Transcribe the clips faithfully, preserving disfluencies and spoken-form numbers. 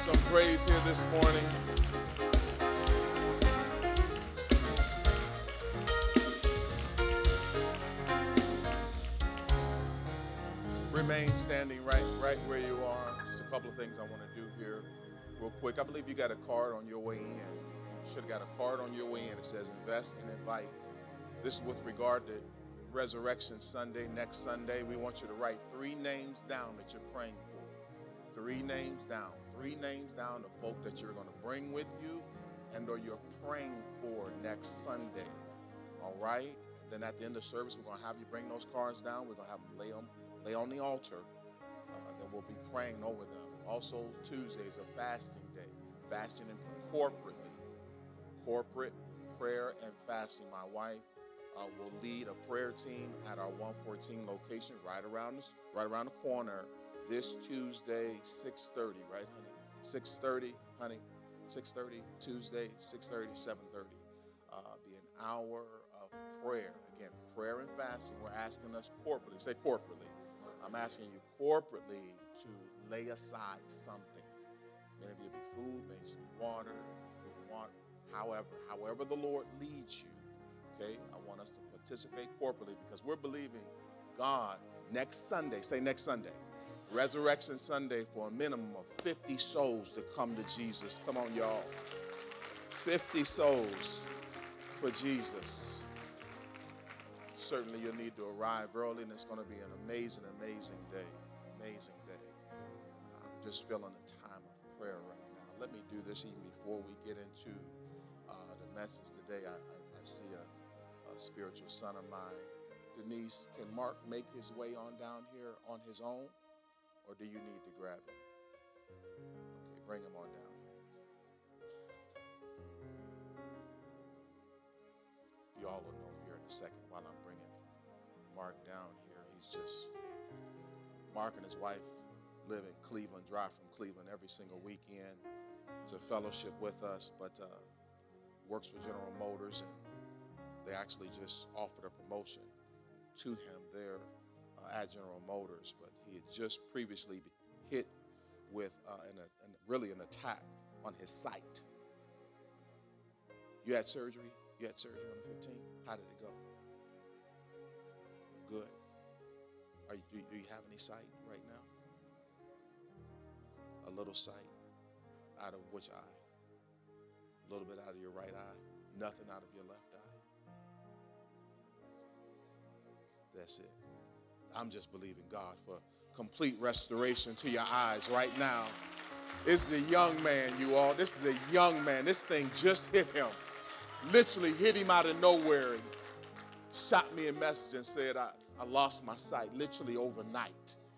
some praise here this morning. Remain standing right, right where you are. Just a couple of things I want to do here real quick. I believe you got a card on your way in. You should have got a card on your way in. It says invest and invite. This is with regard to Resurrection Sunday, next Sunday. We want you to write three names down that you're praying for. Three names down. Three names down of folk that you're going to bring with you and or you're praying for next Sunday. All right? And then at the end of the service, we're going to have you bring those cards down. We're going to have them lay on, lay on the altar. Uh, then we'll be praying over them. Also, Tuesday is a fasting day. Fasting and corporately. Corporate prayer and fasting. My wife uh, will lead a prayer team at our one fourteen location right around, this, right around the corner. This Tuesday, six thirty, right, honey? six thirty, honey, six thirty, Tuesday, six thirty, seven thirty. Uh, be an hour of prayer. Again, prayer and fasting. We're asking us corporately. Say corporately. I'm asking you corporately to lay aside something. Maybe it be food, maybe some water, food and water. However, however the Lord leads you, okay? I want us to participate corporately because we're believing God next Sunday. Say next Sunday. Resurrection Sunday for a minimum of fifty souls to come to Jesus. Come on, y'all. fifty souls for Jesus. Certainly you'll need to arrive early, and it's going to be an amazing, amazing day. Amazing day. I'm just feeling a time of prayer right now. Let me do this even before we get into uh, the message today. I, I, I see a, a spiritual son of mine. Denise, can Mark make his way on down here on his own? Or do you need to grab him? Okay, bring him on down here. You all will know here in a second while I'm bringing Mark down here. He's just, Mark and his wife live in Cleveland, drive from Cleveland every single weekend to fellowship with us, but uh, works for General Motors, and they actually just offered a promotion to him there uh, at General Motors, but he had just previously been hit with uh, an, an, really an attack on his sight. You had surgery? You had surgery on the fifteenth? How did it go? Good. Are you, do, do you have any sight right now? A little sight. Out of which eye? A little bit out of your right eye? Nothing out of your left eye? That's it. I'm just believing God for complete restoration to your eyes right now. This is a young man, you all. This is a young man. This thing just hit him. Literally hit him out of nowhere and shot me a message and said, I, I lost my sight literally overnight.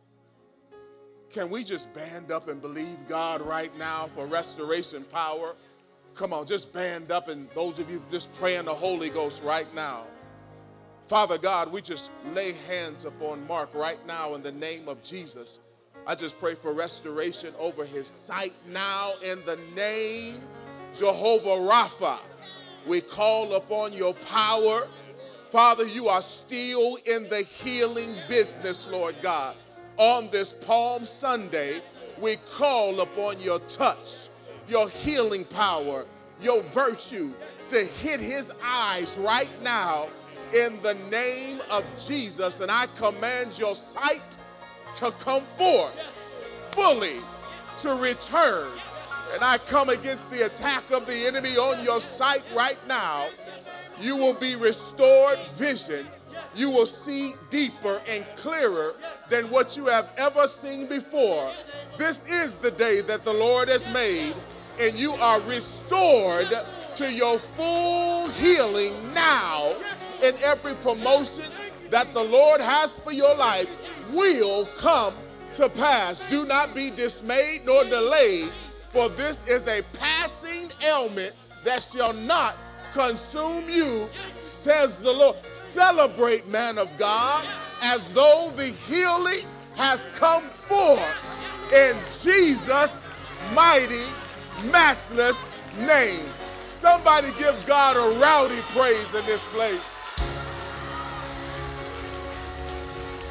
Can we just band up and believe God right now for restoration power? Come on, just band up, and those of you just praying the Holy Ghost right now. Father God, we just lay hands upon Mark right now in the name of Jesus. I just pray for restoration over his sight now in the name Jehovah Rapha. We call upon your power. Father, you are still in the healing business, Lord God. On this Palm Sunday, we call upon your touch, your healing power, your virtue to hit his eyes right now in the name of Jesus. And I command your sight to come forth fully, to return. And I come against the attack of the enemy on your sight right now. You will be restored vision. You will see deeper and clearer than what you have ever seen before. This is the day that the Lord has made, and you are restored to your full healing now. And every promotion that the Lord has for your life will come to pass. Do not be dismayed nor delayed, for this is a passing ailment that shall not consume you, says the Lord. Celebrate, man of God, as though the healing has come forth in Jesus' mighty, matchless name. Somebody give God a rowdy praise in this place.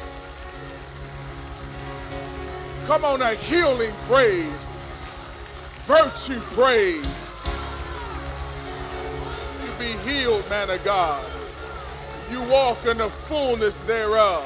Come on, a healing praise. virtue praise. You be healed, man of God. You walk in the fullness thereof.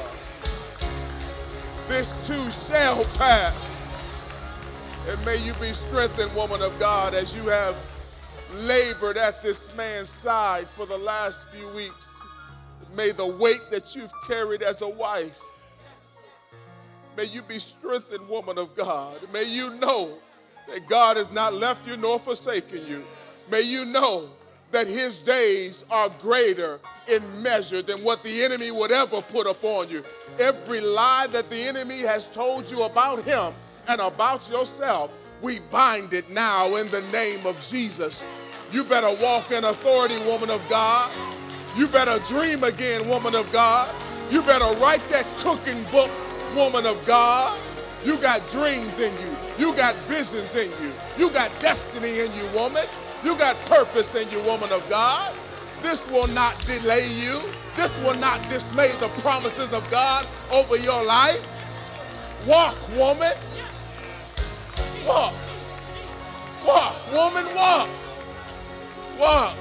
This too shall pass. And may you be strengthened, woman of God, as you have labored at this man's side for the last few weeks. May the weight that you've carried as a wife, may you be strengthened, woman of God. May you know that God has not left you nor forsaken you. May you know that his days are greater in measure than what the enemy would ever put upon you. Every lie that the enemy has told you about him and about yourself, we bind it now in the name of Jesus. You better walk in authority, woman of God. You better dream again, woman of God. You better write that cooking book, woman of God. You got dreams in you. You got visions in you. You got destiny in you, woman. You got purpose in you, woman of God. This will not delay you. This will not dismay the promises of God over your life. Walk, woman. Walk. Walk, woman, walk. Walk.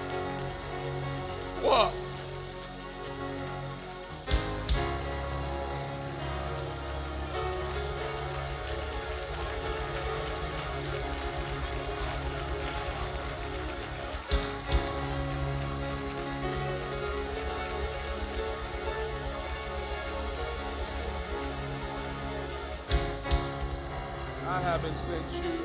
Walk. I haven't sent you,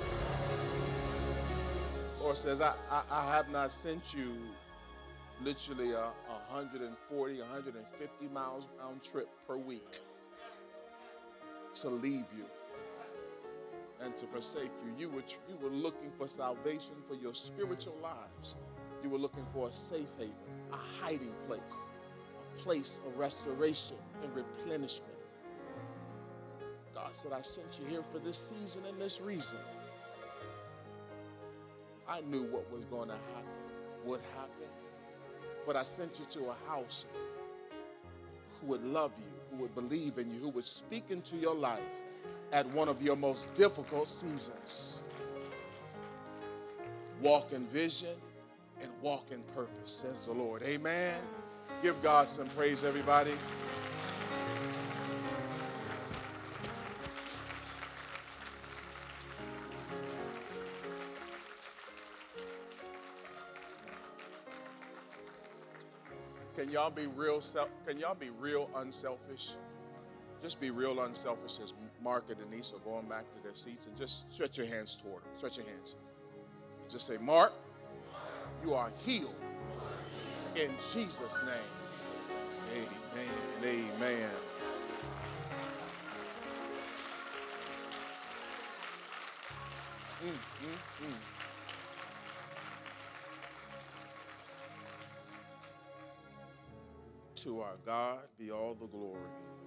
or says, I, I, I have not sent you literally a one forty, one fifty miles round trip per week to leave you and to forsake you. You were, you were looking for salvation for your spiritual lives. You were looking for a safe haven, a hiding place, a place of restoration and replenishment. God said, I sent you here for this season and this reason. I knew what was going to happen, would happen, but I sent you to a house who would love you, who would believe in you, who would speak into your life at one of your most difficult seasons. Walk in vision and walk in purpose, says the Lord. Amen. Give God some praise, everybody. Can y'all be real self, can y'all be real unselfish? Just be real unselfish as Mark and Denise are going back to their seats, and just stretch your hands toward them. Stretch your hands. Just say, Mark, you are healed in Jesus' name. Amen. Amen. Mm, mm, mm. To our God be all the glory.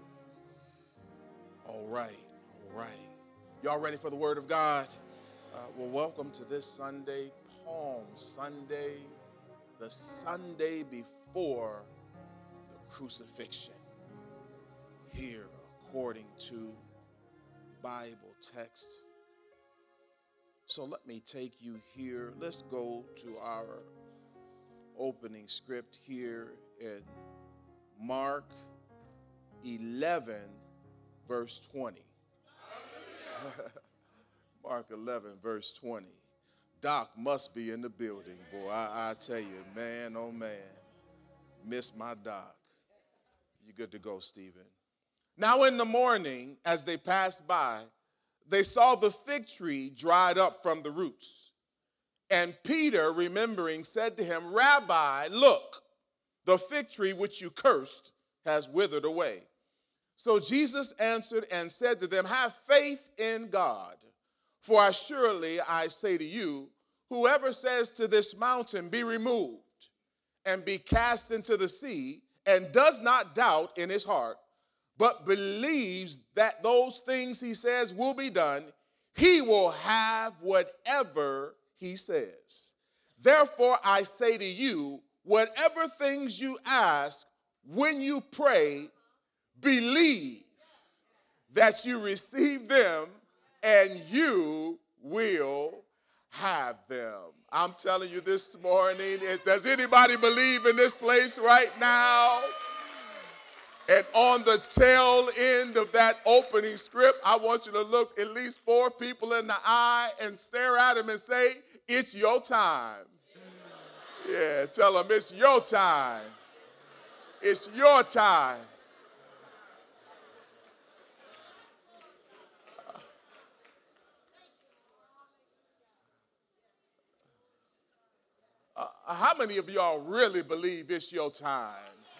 All right, all right. Y'all ready for the word of God? Uh, well, welcome to this Sunday, Palm Sunday, the Sunday before the crucifixion. Here, according to Bible text. So let me take you here. Let's go to our opening script here in Mark eleven, verse twenty. Mark eleven, verse twenty. Doc must be in the building, boy. I, I tell you, man, oh man. Miss my Doc. You good to go, Stephen. Now in the morning, as they passed by, they saw the fig tree dried up from the roots. And Peter, remembering, said to him, Rabbi, look, the fig tree which you cursed has withered away. So Jesus answered and said to them, have faith in God. For assuredly I say to you, whoever says to this mountain, be removed and be cast into the sea, and does not doubt in his heart, but believes that those things he says will be done, he will have whatever he says. Therefore I say to you, whatever things you ask when you pray, believe that you receive them and you will have them. I'm telling you this morning, does anybody believe in this place right now? And on the tail end of that opening script, I want you to look at least four people in the eye and stare at them and say, it's your time. Yeah, tell them it's your time. It's your time. Uh, how many of y'all really believe it's your time?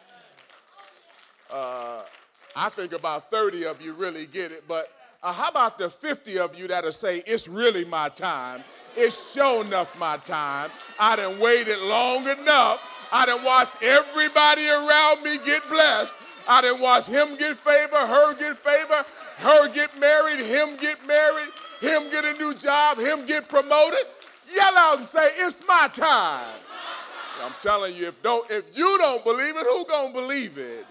Uh, I think about thirty of you really get it, but uh, how about the fifty of you that'll say, it's really my time? It's sure enough my time. I done waited long enough. I done watched everybody around me get blessed. I done watched him get favor, her get favor, her get married, him get married, him get a new job, him get promoted. Yell out and say, it's my time. I'm telling you, if don't, if you don't believe it, who gonna believe it?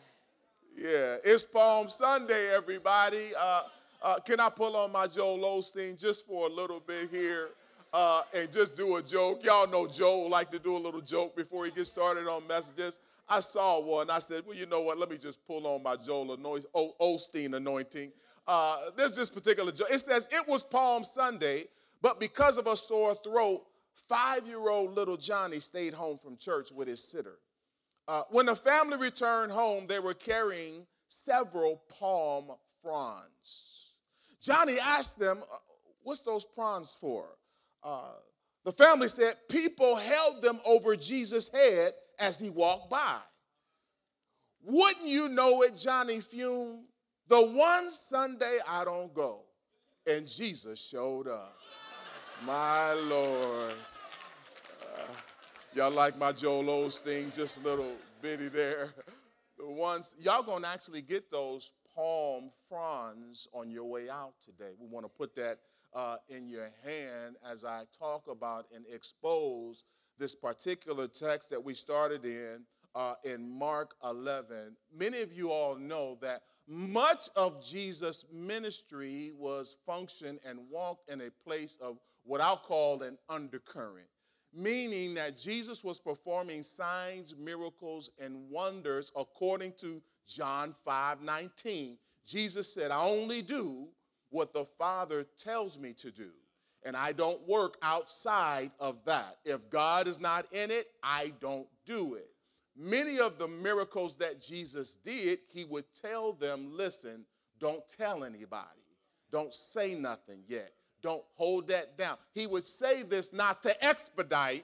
Yeah, it's Palm Sunday, everybody. Uh, uh, can I pull on my Joel Osteen just for a little bit here uh, and just do a joke? Y'all know Joel like to do a little joke before he gets started on messages. I saw one. I said, well, you know what? Let me just pull on my Joel Osteen anointing. Uh, there's this particular joke. It says, it was Palm Sunday, but because of a sore throat, five-year-old little Johnny stayed home from church with his sitter. Uh, when the family returned home, they were carrying several palm fronds. Johnny asked them, uh, what's those fronds for? Uh, the family said, people held them over Jesus' head as he walked by. Wouldn't you know it, Johnny fumed? The one Sunday I don't go, and Jesus showed up. My Lord. Uh, y'all like my Joel Osteen, just a little bitty there. The ones, y'all gonna actually get those palm fronds on your way out today. We want to put that uh, in your hand as I talk about and expose this particular text that we started in, uh, in Mark eleven. Many of you all know that much of Jesus' ministry was functioned and walked in a place of what I'll call an undercurrent, meaning that Jesus was performing signs, miracles, and wonders according to John five nineteen. Jesus said, I only do what the Father tells me to do, and I don't work outside of that. If God is not in it, I don't do it. Many of the miracles that Jesus did, he would tell them, listen, don't tell anybody. Don't say nothing yet. Don't hold that down. He would say this not to expedite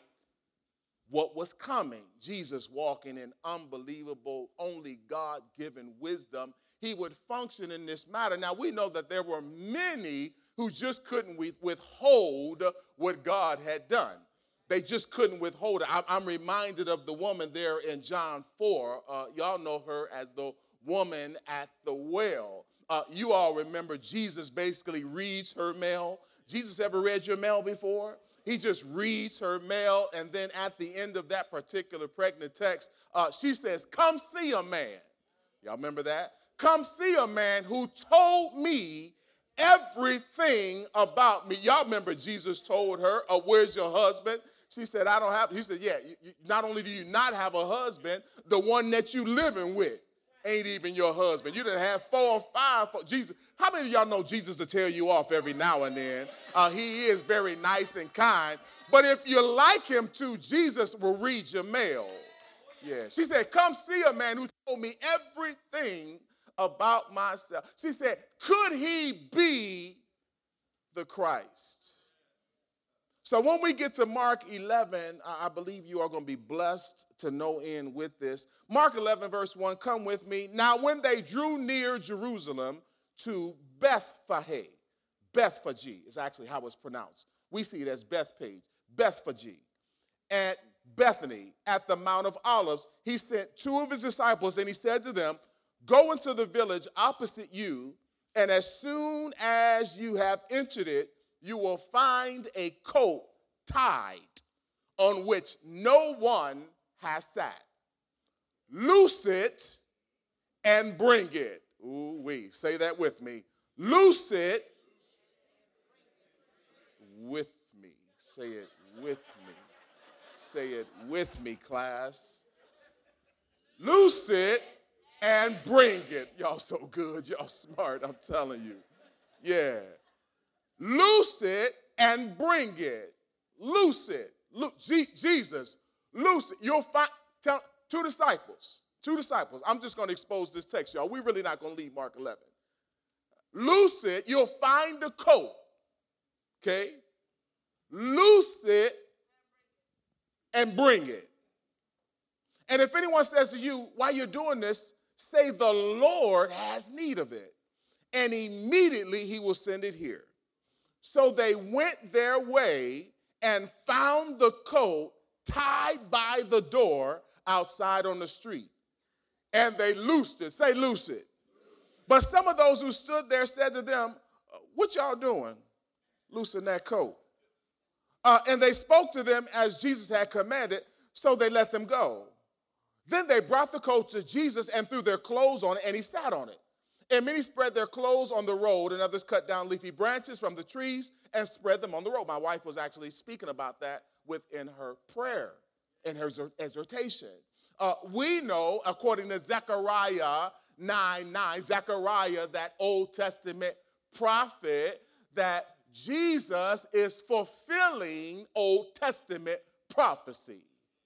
what was coming. Jesus walking in unbelievable, only God-given wisdom. He would function in this matter. Now, we know that there were many who just couldn't withhold what God had done. They just couldn't withhold it. I'm reminded of the woman there in John four. Uh, y'all know her as the woman at the well. Uh, you all remember Jesus basically reads her mail. Jesus ever read your mail before? He just reads her mail, and then at the end of that particular pregnant text, uh, she says, come see a man. Y'all remember that? Come see a man who told me everything about me. Y'all remember Jesus told her, uh, where's your husband? She said, I don't have. He said, yeah, you, you, not only do you not have a husband, the one that you living with ain't even your husband. You done have four or five. Four. Jesus, how many of y'all know Jesus will tell you off every now and then? Uh, he is very nice and kind. But if you like him too, Jesus will read your mail. Yeah. She said, come see a man who told me everything about myself. She said, could he be the Christ? So when we get to Mark eleven, I believe you are going to be blessed to no end with this. Mark eleven, verse one, come with me. Now when they drew near Jerusalem to Bethphage, Bethphage is actually how it's pronounced. We see it as Bethpage, Bethphage. At Bethany, at the Mount of Olives, he sent two of his disciples, and he said to them, go into the village opposite you, and as soon as you have entered it, you will find a coat tied on which no one has sat. Loose it and bring it. Ooh wee, say that with me. Loose it with me. Say it with me. Say it with me, class. Loose it and bring it. Y'all so good. Y'all smart. I'm telling you. Yeah. Loose it and bring it. Loose it. Look, G- Jesus, loose it. You'll find, tell, two disciples, two disciples. I'm just going to expose this text, y'all. We're really not going to leave Mark eleven. Loose it. You'll find the coat. Okay? Loose it and bring it. And if anyone says to you, while you're doing this, say the Lord has need of it. And immediately he will send it here. So they went their way and found the coat tied by the door outside on the street. And they loosed it. Say, loose it. But some of those who stood there said to them, what y'all doing? Loosen that coat. Uh, and they spoke to them as Jesus had commanded, so they let them go. Then they brought the coat to Jesus and threw their clothes on it, and he sat on it. And many spread their clothes on the road, and others cut down leafy branches from the trees and spread them on the road. My wife was actually speaking about that within her prayer, in her exhortation. Uh, we know, according to Zechariah nine nine, Zechariah, that Old Testament prophet, that Jesus is fulfilling Old Testament prophecy.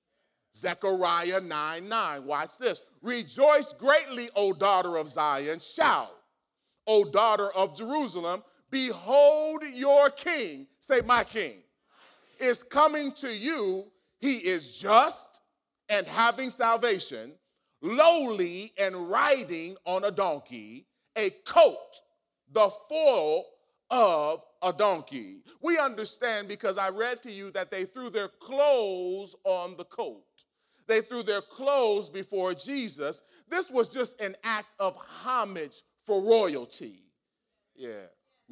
Zechariah nine nine. Watch this. Rejoice greatly, O daughter of Zion. Shout, O daughter of Jerusalem. Behold your king. Say, my king is coming to you. He is just and having salvation, lowly and riding on a donkey, a coat, the foal of a donkey. We understand because I read to you that they threw their clothes on the coat. They threw their clothes before Jesus. This was just an act of homage for royalty. Yeah.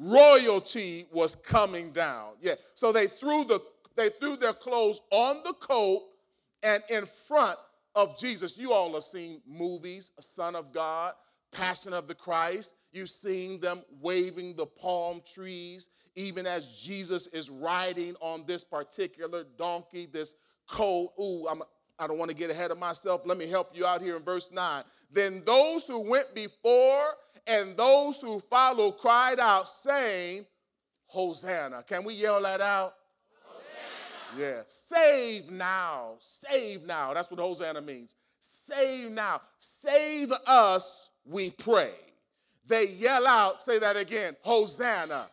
Royalty was coming down. Yeah. So they threw the they threw their clothes on the coat and in front of Jesus. You all have seen movies, Son of God, Passion of the Christ. You've seen them waving the palm trees, even as Jesus is riding on this particular donkey, this colt. Ooh, I'm I don't want to get ahead of myself. Let me help you out here in verse nine. Then those who went before and those who followed cried out, saying, Hosanna. Can we yell that out? Hosanna. Yeah. Save now. Save now. That's what Hosanna means. Save now. Save us, we pray. They yell out, say that again, Hosanna. Hosanna.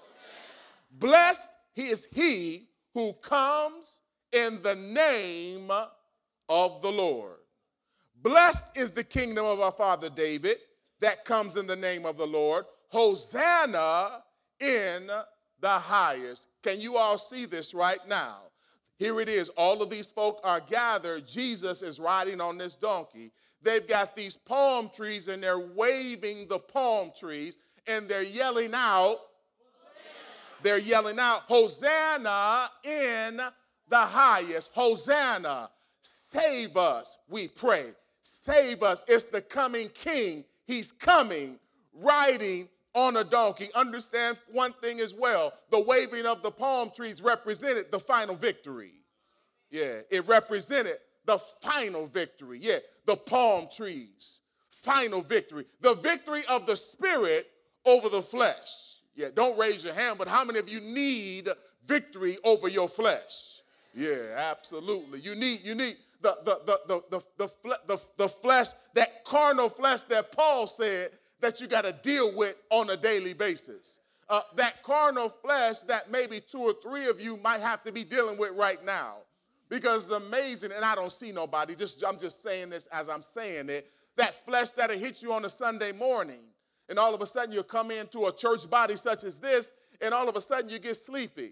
Blessed is he who comes in the name of the Lord. Blessed is the kingdom of our father David that comes in the name of the Lord. Hosanna in the highest. Can you all see this right now? Here it is. All of these folk are gathered. Jesus is riding on this donkey. They've got these palm trees and they're waving the palm trees and they're yelling out. Hosanna. They're yelling out, Hosanna in the highest. Hosanna. Save us, we pray. Save us. It's the coming king. He's coming, riding on a donkey. Understand one thing as well. The waving of the palm trees represented the final victory. Yeah, it represented the final victory. Yeah, the palm trees. Final victory. The victory of the spirit over the flesh. Yeah, don't raise your hand, but how many of you need victory over your flesh? Yeah, absolutely. You need, you need the, the, the, the, the, the, the, the flesh, that carnal flesh that Paul said that you got to deal with on a daily basis. Uh, that carnal flesh that maybe two or three of you might have to be dealing with right now. Because it's amazing, and I don't see nobody, just, I'm just saying this as I'm saying it, that flesh that'll hit you on a Sunday morning, and all of a sudden you'll come into a church body such as this, and all of a sudden you get sleepy.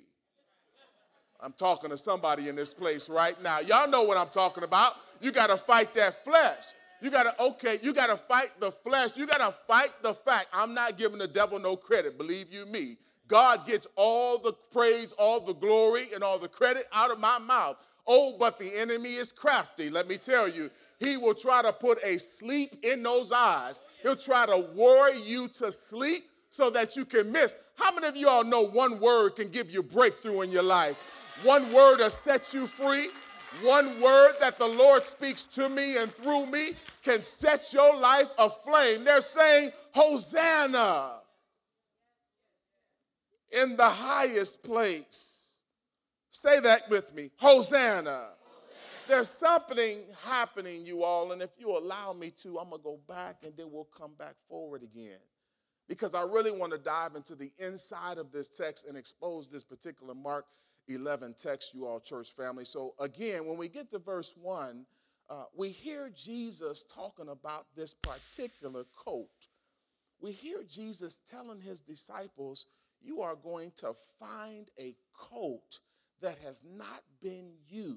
I'm talking to somebody in this place right now. Y'all know what I'm talking about. You got to fight that flesh. You got to, okay, you got to fight the flesh. You got to fight the fact. I'm not giving the devil no credit, believe you me. God gets all the praise, all the glory, and all the credit out of my mouth. Oh, but the enemy is crafty, let me tell you. He will try to put a sleep in those eyes. He'll try to worry you to sleep so that you can miss. How many of you all know one word can give you breakthrough in your life? One word will set you free. One word that the Lord speaks to me and through me can set your life aflame. They're saying, Hosanna in the highest place. Say that with me. Hosanna. Hosanna. There's something happening, you all, and if you allow me to, I'm going to go back and then we'll come back forward again. Because I really want to dive into the inside of this text and expose this particular Mark eleven text, you all, church family. So again, when we get to verse one, uh, we hear Jesus talking about this particular coat. We hear Jesus telling his disciples, you are going to find a coat that has not been used.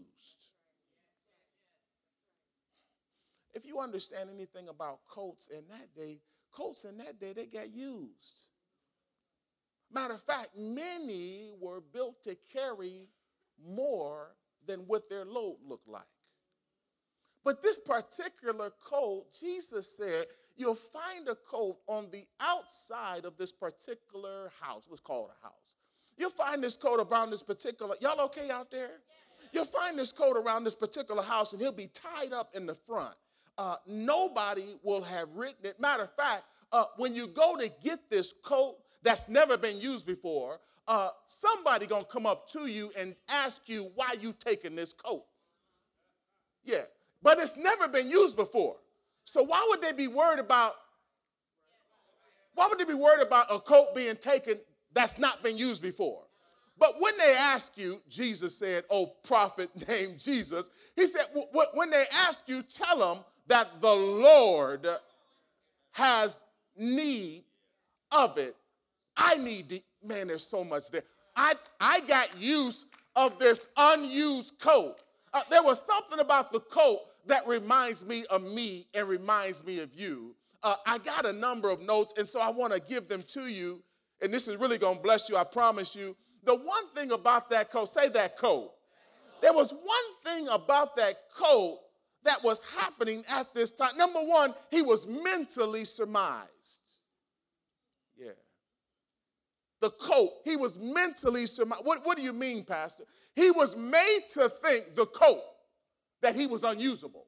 If you understand anything about coats in that day, coats in that day, they got used. Matter of fact, many were built to carry more than what their load looked like. But this particular coat, Jesus said, you'll find a coat on the outside of this particular house. Let's call it a house. You'll find this coat around this particular, y'all okay out there? You'll find this coat around this particular house, and he'll be tied up in the front. Uh, nobody will have written it. Matter of fact, uh, when you go to get this coat that's never been used before, uh, somebody gonna come up to you and ask you why you taking this coat. Yeah, but it's never been used before. So why would they be worried about? Why would they be worried about a coat being taken that's not been used before? But when they ask you, Jesus said, oh, prophet named Jesus, he said, when they ask you, tell them that the Lord has need of it. I need the, man, there's so much there. I, I got use of this unused coat. Uh, there was something about the coat that reminds me of me and reminds me of you. Uh, I got a number of notes, and so I want to give them to you, and this is really going to bless you, I promise you. The one thing about that coat, say that coat. There was one thing about that coat that was happening at this time. Number one, he was mentally surmised. Yeah. The coat, he was mentally surmised. What, what do you mean, Pastor? He was made to think, the coat, that he was unusable.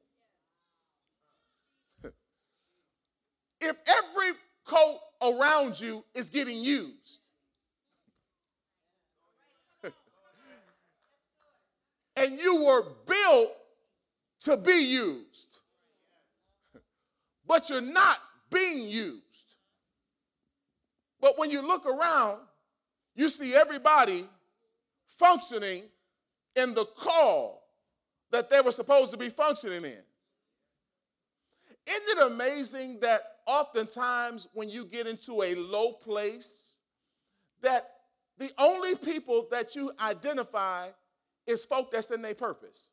If every coat around you is getting used, and you were built to be used, but you're not being used. But when you look around, you see everybody functioning in the call that they were supposed to be functioning in. Isn't it amazing that oftentimes when you get into a low place, that the only people that you identify is folk that's in their purpose?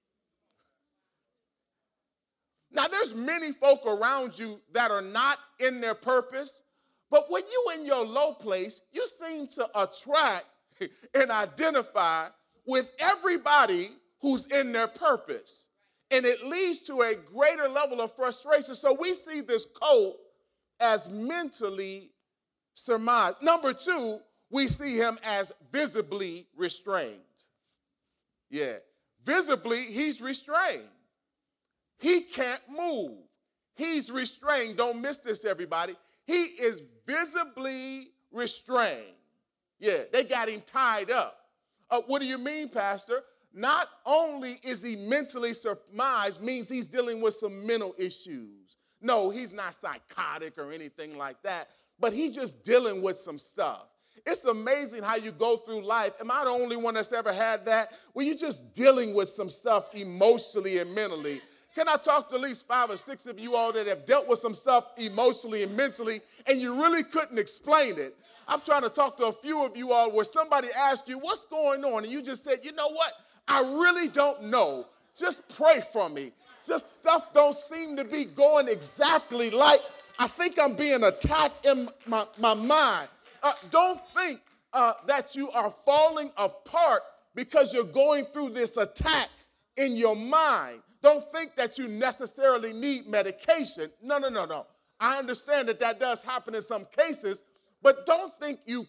Now, there's many folk around you that are not in their purpose, but when you're in your low place, you seem to attract and identify with everybody who's in their purpose. And it leads to a greater level of frustration. So we see this coat as mentally surmised. Number two, we see him as visibly restrained. Yeah, visibly he's restrained. He can't move. He's restrained. Don't miss this, everybody. He is visibly restrained. Yeah, they got him tied up. Uh, what do you mean, Pastor? Not only is he mentally surmised, means he's dealing with some mental issues. No, he's not psychotic or anything like that, but he's just dealing with some stuff. It's amazing how you go through life. Am I the only one that's ever had that? Where you're just dealing with some stuff emotionally and mentally. Can I talk to at least five or six of you all that have dealt with some stuff emotionally and mentally, and you really couldn't explain it? I'm trying to talk to a few of you all where somebody asked you, what's going on? And you just said, you know what? I really don't know. Just pray for me. Just stuff don't seem to be going exactly like I think I'm being attacked in my, my mind. Uh, don't think uh, that you are falling apart because you're going through this attack in your mind. Don't think that you necessarily need medication. No, no, no, no. I understand that that does happen in some cases, but don't think you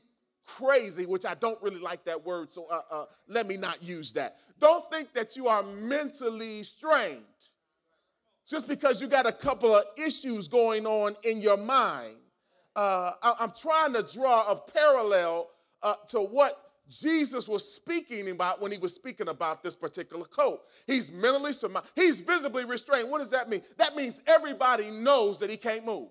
crazy, which I don't really like that word, so uh, uh, let me not use that. Don't think that you are mentally strained just because you got a couple of issues going on in your mind. Uh, I, I'm trying to draw a parallel uh, to what Jesus was speaking about when he was speaking about this particular coat. He's mentally, he's visibly restrained. What does that mean? That means everybody knows that he can't move.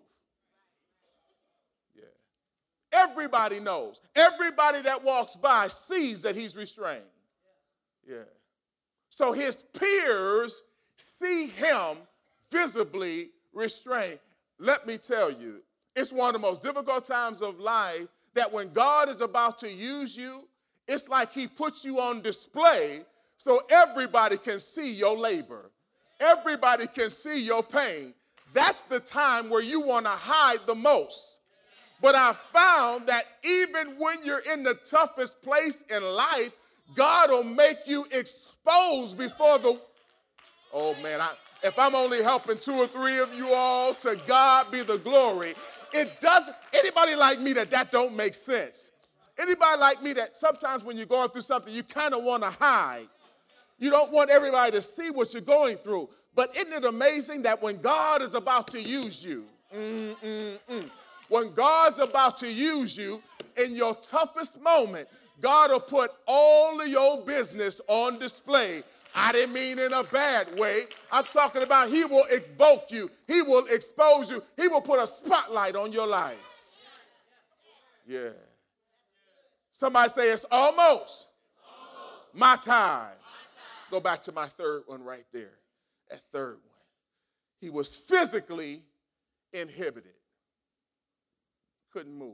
Yeah. Everybody knows. Everybody that walks by sees that he's restrained. Yeah. So his peers see him visibly restrained. Let me tell you, it's one of the most difficult times of life that when God is about to use you, it's like he puts you on display so everybody can see your labor. Everybody can see your pain. That's the time where you want to hide the most. But I found that even when you're in the toughest place in life, God will make you exposed before the... Oh, man, I, if I'm only helping two or three of you all, to God be the glory. It doesn't... Anybody like me that that don't make sense? Anybody like me that sometimes when you're going through something, you kind of want to hide? You don't want everybody to see what you're going through. But isn't it amazing that when God is about to use you, mm, mm, mm, when God's about to use you in your toughest moment, God will put all of your business on display. I didn't mean in a bad way. I'm talking about he will evoke you. He will expose you. He will put a spotlight on your life. Yeah. Somebody say it's almost, almost. My, time. my time. Go back to my third one right there. That third one. He was physically inhibited. Couldn't move.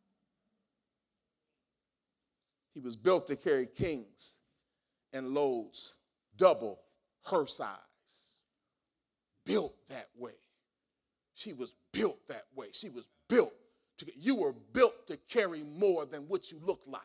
He was built to carry kings and loads double her size. Built that way. She was built that way. She was built. To, you were built to carry more than what you look like.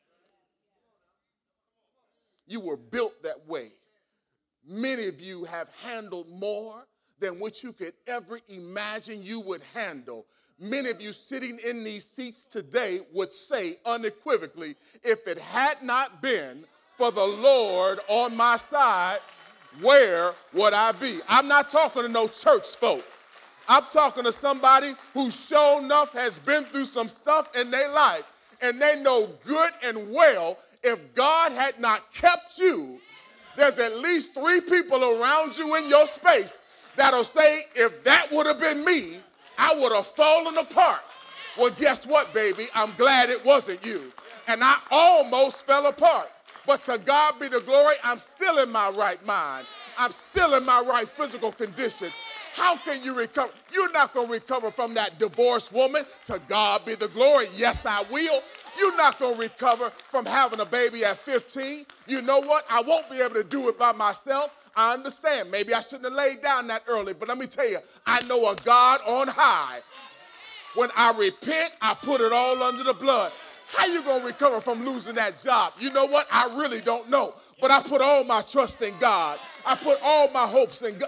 You were built that way. Many of you have handled more than what you could ever imagine you would handle. Many of you sitting in these seats today would say unequivocally, if it had not been for the Lord on my side, where would I be? I'm not talking to no church folk. I'm talking to somebody who sure enough has been through some stuff in their life, and they know good and well if God had not kept you, there's at least three people around you in your space that'll say, if that would have been me, I would have fallen apart. Well, guess what, baby? I'm glad it wasn't you. And I almost fell apart. But to God be the glory, I'm still in my right mind. I'm still in my right physical condition. How can you recover? You're not going to recover from that divorced woman. To God be the glory. Yes, I will. You're not going to recover from having a baby at fifteen. You know what? I won't be able to do it by myself. I understand. Maybe I shouldn't have laid down that early. But let me tell you, I know a God on high. When I repent, I put it all under the blood. How you going to recover from losing that job? You know what? I really don't know. But I put all my trust in God. I put all my hopes in God.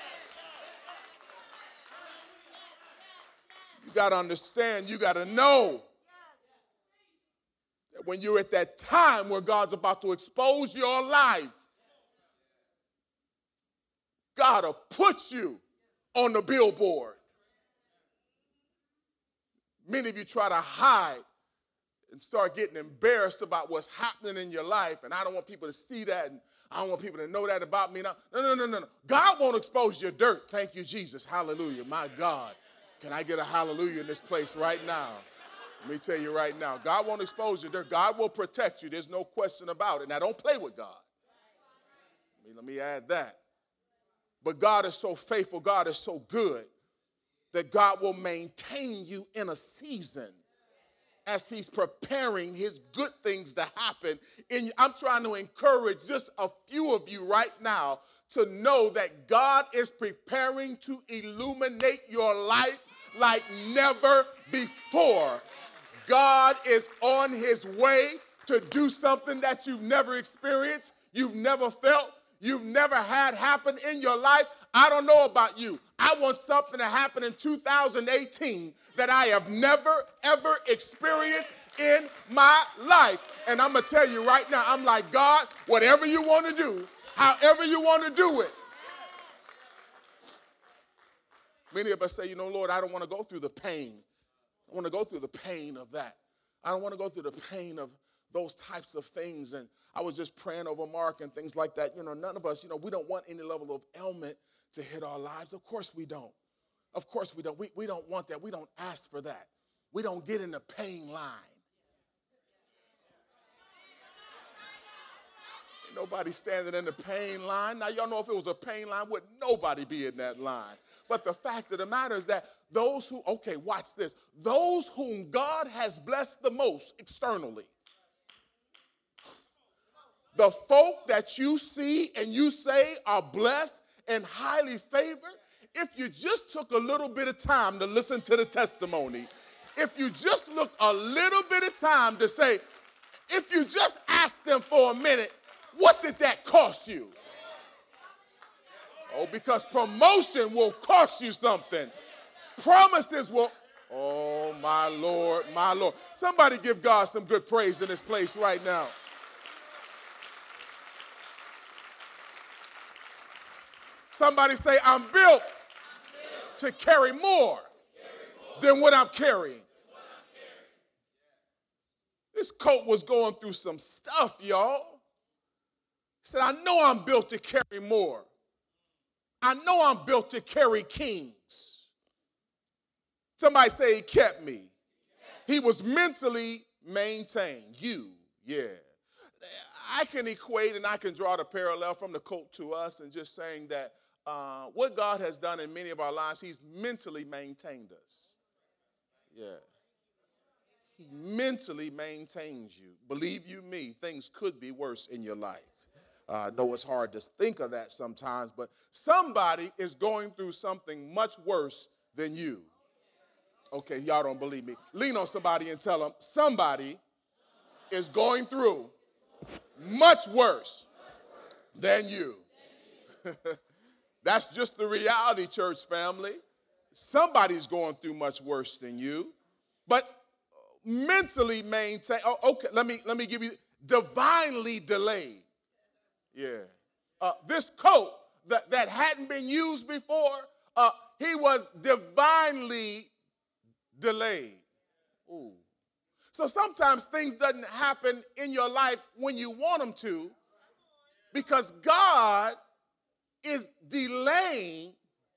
You got to understand, you got to know that when you're at that time where God's about to expose your life, God will put you on the billboard. Many of you try to hide and start getting embarrassed about what's happening in your life, and I don't want people to see that, and I don't want people to know that about me. No, no, no, no, no. God won't expose your dirt. Thank you, Jesus. Hallelujah. My God. Can I get a hallelujah in this place right now? Let me tell you right now, God won't expose you. God will protect you. There's no question about it. Now, don't play with God. Let me, let me add that. But God is so faithful. God is so good that God will maintain you in a season as he's preparing his good things to happen. And I'm trying to encourage just a few of you right now to know that God is preparing to illuminate your life like never before. God is on his way to do something that you've never experienced, you've never felt, you've never had happen in your life. I don't know about you. I want something to happen in two thousand eighteen that I have never, ever experienced in my life. And I'm going to tell you right now, I'm like, God, whatever you want to do, however you want to do it. Many of us say, you know, Lord, I don't want to go through the pain. I want to go through the pain of that. I don't want to go through the pain of those types of things. And I was just praying over Mark and things like that. You know, none of us, you know, we don't want any level of ailment to hit our lives. Of course we don't. Of course we don't. We, we don't want that. We don't ask for that. We don't get in the pain line. Ain't nobody standing in the pain line. Now, y'all know if it was a pain line, would nobody be in that line? But the fact of the matter is that those who, okay, watch this. Those whom God has blessed the most externally, the folk that you see and you say are blessed and highly favored, if you just took a little bit of time to listen to the testimony, if you just look a little bit of time to say, if you just ask them for a minute, what did that cost you? Oh, because promotion will cost you something. Promises will, oh, my Lord, my Lord. Somebody give God some good praise in this place right now. Somebody say, I'm built, I'm built to carry more, carry more than what I'm carrying. What I'm carrying. This coat was going through some stuff, y'all. He said, I know I'm built to carry more. I know I'm built to carry kings. Somebody say he kept me. He was mentally maintained. You, yeah. I can equate and I can draw the parallel from the coat to us and just saying that uh, what God has done in many of our lives, he's mentally maintained us. Yeah. He mentally maintains you. Believe you me, things could be worse in your life. Uh, I know it's hard to think of that sometimes, but somebody is going through something much worse than you. Okay, y'all don't believe me. Lean on somebody and tell them, somebody is going through much worse than you. That's just the reality, church family. Somebody's going through much worse than you, but mentally maintain. Oh, okay, let me let me give you divinely delayed. Yeah. Uh, this coat that, that hadn't been used before, uh, he was divinely delayed. Ooh. So sometimes things doesn't happen in your life when you want them to because God is delaying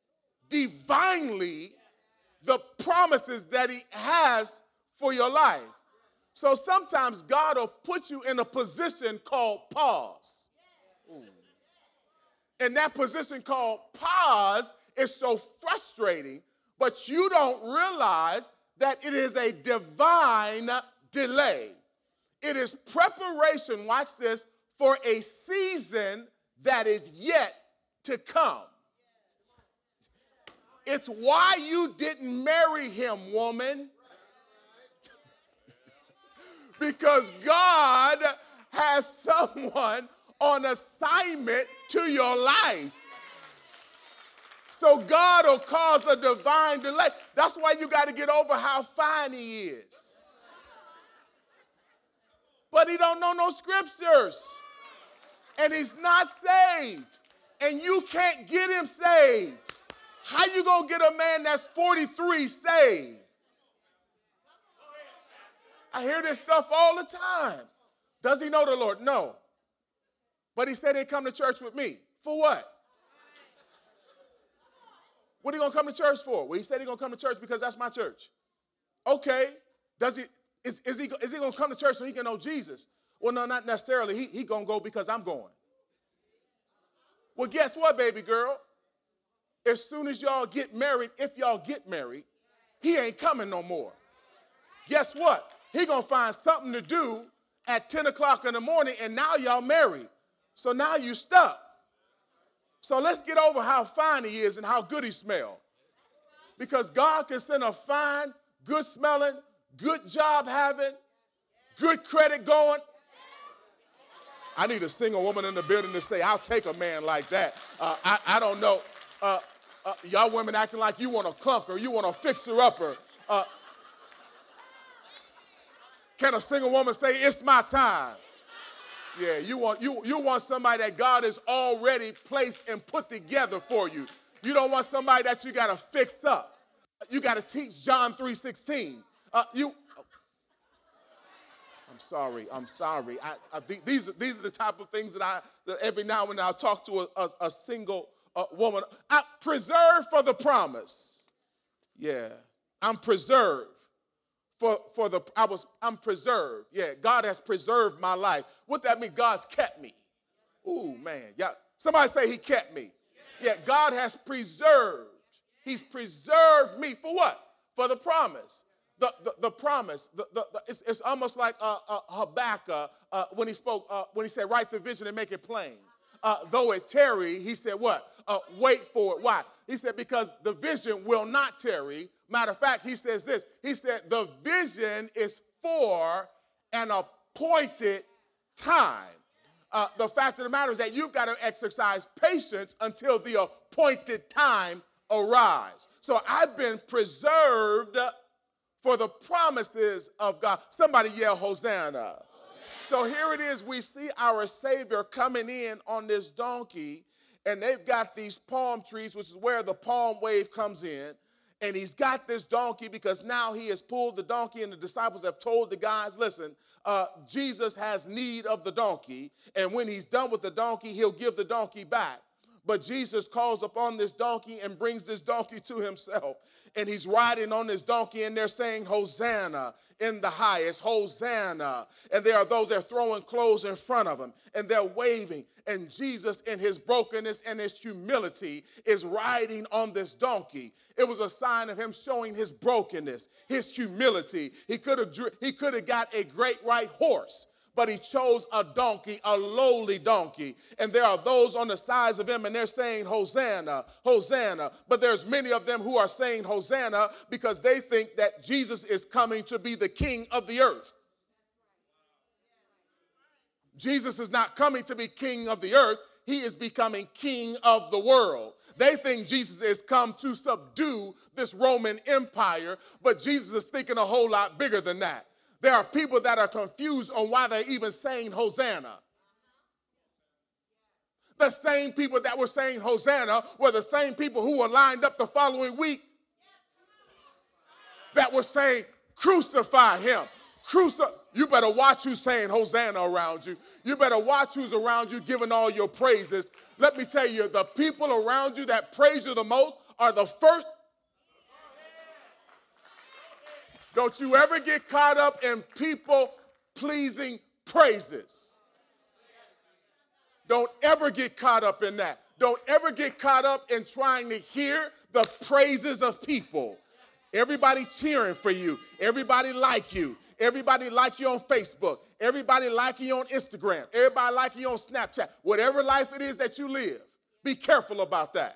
divinely the promises that he has for your life. So sometimes God will put you in a position called pause. Ooh. And that position called pause is so frustrating, but you don't realize that it is a divine delay. It is preparation, watch this, for a season that is yet to come. It's why you didn't marry him, woman. Because God has someone on assignment to your life. So God will cause a divine delay. That's why you got to get over how fine he is. But he don't know no scriptures. And he's not saved. And you can't get him saved. How you going to get a man that's forty-three saved? I hear this stuff all the time. Does he know the Lord? No. But he said he'd come to church with me. For what? What are you going to come to church for? Well, he said he's going to come to church because that's my church. Okay. Does he, is, is he, is he going to come to church so he can know Jesus? Well, no, not necessarily. He, he going to go because I'm going. Well, guess what, baby girl? As soon as y'all get married, if y'all get married, he ain't coming no more. Guess what? He going to find something to do at ten o'clock in the morning, and now y'all married. So now you stuck. So let's get over how fine he is and how good he smells. Because God can send a fine, good smelling, good job having, good credit going. I need a single woman in the building to say, I'll take a man like that. Uh, I, I don't know. Uh, uh, y'all women acting like you want a clunker, you want a fixer-upper. Uh, Can a single woman say, it's my time? Yeah, you want you you want somebody that God has already placed and put together for you. You don't want somebody that you got to fix up. You got to teach John three sixteen. Uh, you. I'm sorry. I'm sorry. I, I, these are these are the type of things that I that every now and then I'll talk to a, a, a single uh, woman. I preserve for the promise. Yeah, I'm preserved. For, for the, I was, I'm preserved. Yeah, God has preserved my life. What that mean? God's kept me. Ooh, man. Yeah. Somebody say he kept me. Yeah, God has preserved. He's preserved me for what? For the promise. The, the, the promise. The, the, the, it's, it's almost like uh, uh, Habakkuk uh, when he spoke, uh, when he said, write the vision and make it plain. Uh, though it tarry, he said what? Uh, wait for it. Why? He said because the vision will not tarry. Matter of fact, he says this. He said the vision is for an appointed time. Uh, the fact of the matter is that you've got to exercise patience until the appointed time arrives. So I've been preserved for the promises of God. Somebody yell Hosanna. So here it is, we see our Savior coming in on this donkey, and they've got these palm trees, which is where the palm wave comes in, and he's got this donkey because now he has pulled the donkey, and the disciples have told the guys, listen, uh, Jesus has need of the donkey, and when he's done with the donkey, he'll give the donkey back. But Jesus calls upon this donkey and brings this donkey to himself. And he's riding on this donkey, and they're saying, Hosanna in the highest, Hosanna. And there are those that are throwing clothes in front of him, and they're waving. And Jesus, in his brokenness and his humility, is riding on this donkey. It was a sign of him showing his brokenness, his humility. He could have he could have got a great white horse, but he chose a donkey, a lowly donkey. And there are those on the sides of him, and they're saying, Hosanna, Hosanna. But there's many of them who are saying Hosanna because they think that Jesus is coming to be the king of the earth. Jesus is not coming to be king of the earth. He is becoming king of the world. They think Jesus is come to subdue this Roman Empire, but Jesus is thinking a whole lot bigger than that. There are people that are confused on why they're even saying Hosanna. The same people that were saying Hosanna were the same people who were lined up the following week that were saying, crucify him. Crucify. You better watch who's saying Hosanna around you. You better watch who's around you giving all your praises. Let me tell you, the people around you that praise you the most are the first. Don't you ever get caught up in people-pleasing praises. Don't ever get caught up in that. Don't ever get caught up in trying to hear the praises of people. Everybody cheering for you. Everybody like you. Everybody like you on Facebook. Everybody like you on Instagram. Everybody like you on Snapchat. Whatever life it is that you live, be careful about that.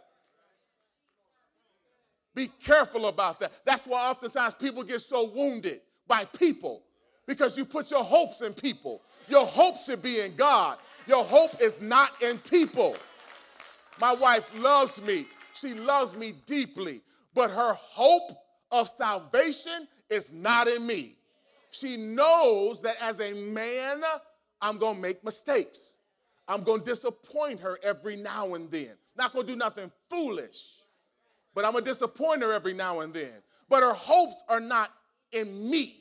Be careful about that. That's why oftentimes people get so wounded by people because you put your hopes in people. Your hope should be in God. Your hope is not in people. My wife loves me. She loves me deeply, but her hope of salvation is not in me. She knows that as a man, I'm going to make mistakes. I'm going to disappoint her every now and then. Not going to do nothing foolish. But I'm going to disappoint her every now and then. But her hopes are not in me.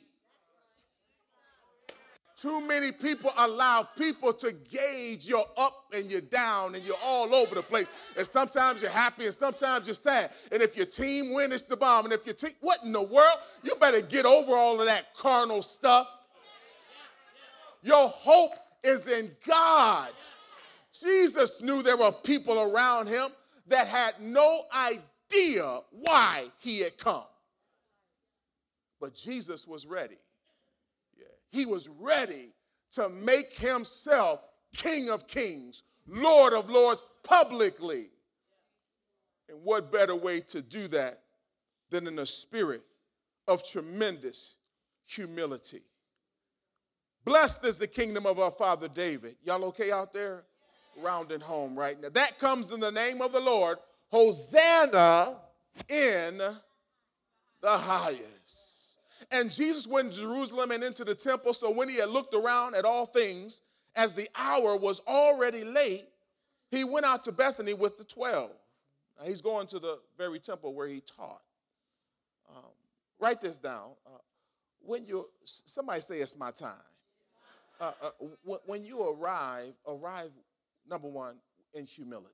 Too many people allow people to gauge your up and you're down and you're all over the place. And sometimes you're happy and sometimes you're sad. And if your team wins, it's the bomb. And if your team, what in the world? You better get over all of that carnal stuff. Your hope is in God. Jesus knew there were people around him that had no idea idea why he had come. But Jesus was ready. Yeah. He was ready to make himself King of Kings, Lord of Lords publicly. And what better way to do that than in a spirit of tremendous humility? Blessed is the kingdom of our father David. Y'all okay out there? Rounding home right now. That comes in the name of the Lord. Hosanna in the highest. And Jesus went to Jerusalem and into the temple. So when he had looked around at all things, as the hour was already late, he went out to Bethany with the twelve. Now, he's going to the very temple where he taught. Um, write this down. Uh, when you, somebody say it's my time. Uh, uh, w- when you arrive, arrive, number one, in humility.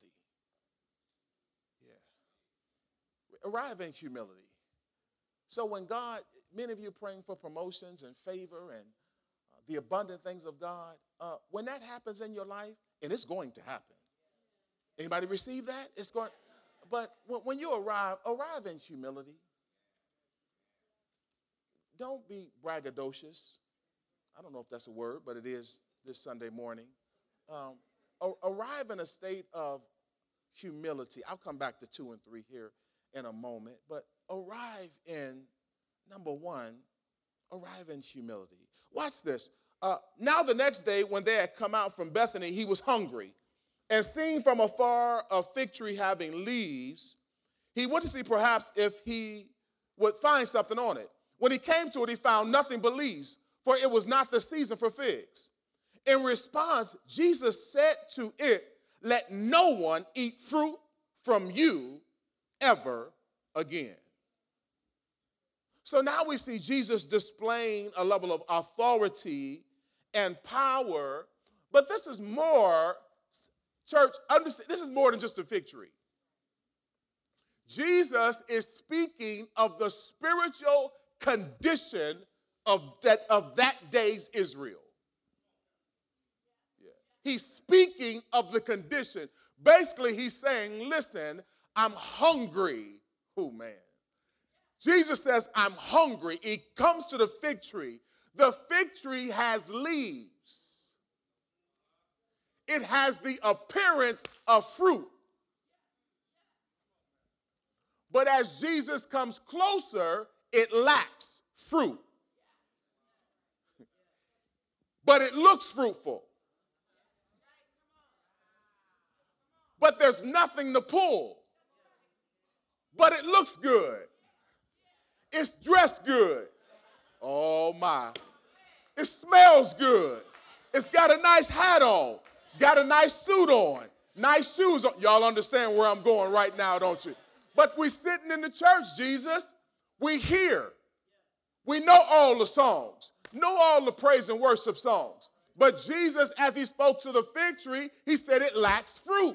Yeah. Arrive in humility. So when God, many of you are praying for promotions and favor and uh, the abundant things of God, uh, when that happens in your life, and it's going to happen. Anybody receive that? It's going, but when, when you arrive, arrive in humility. Don't be braggadocious. I don't know if that's a word, but it is this Sunday morning. Um, a- arrive in a state of humility. I'll come back to two and three here in a moment, but arrive in, number one, arrive in humility. Watch this. Uh, now the next day, when they had come out from Bethany, he was hungry. And seeing from afar a fig tree having leaves, he went to see perhaps if he would find something on it. When he came to it, he found nothing but leaves, for it was not the season for figs. In response, Jesus said to it, "Let no one eat fruit from you ever again." So now we see Jesus displaying a level of authority and power, but this is more, church, understand, this is more than just a fig tree. Jesus is speaking of the spiritual condition of that, of that day's Israel. Yeah. He's speaking of the condition. Basically, he's saying, listen, I'm hungry. Oh, man. Jesus says, I'm hungry. He comes to the fig tree. The fig tree has leaves. It has the appearance of fruit. But as Jesus comes closer, it lacks fruit. But it looks fruitful. But there's nothing to pull. But it looks good. It's dressed good. Oh my. It smells good. It's got a nice hat on. Got a nice suit on. Nice shoes on. Y'all understand where I'm going right now, don't you? But we sitting in the church, Jesus. We hear. We know all the songs. Know all the praise and worship songs. But Jesus, as he spoke to the fig tree, he said it lacks fruit.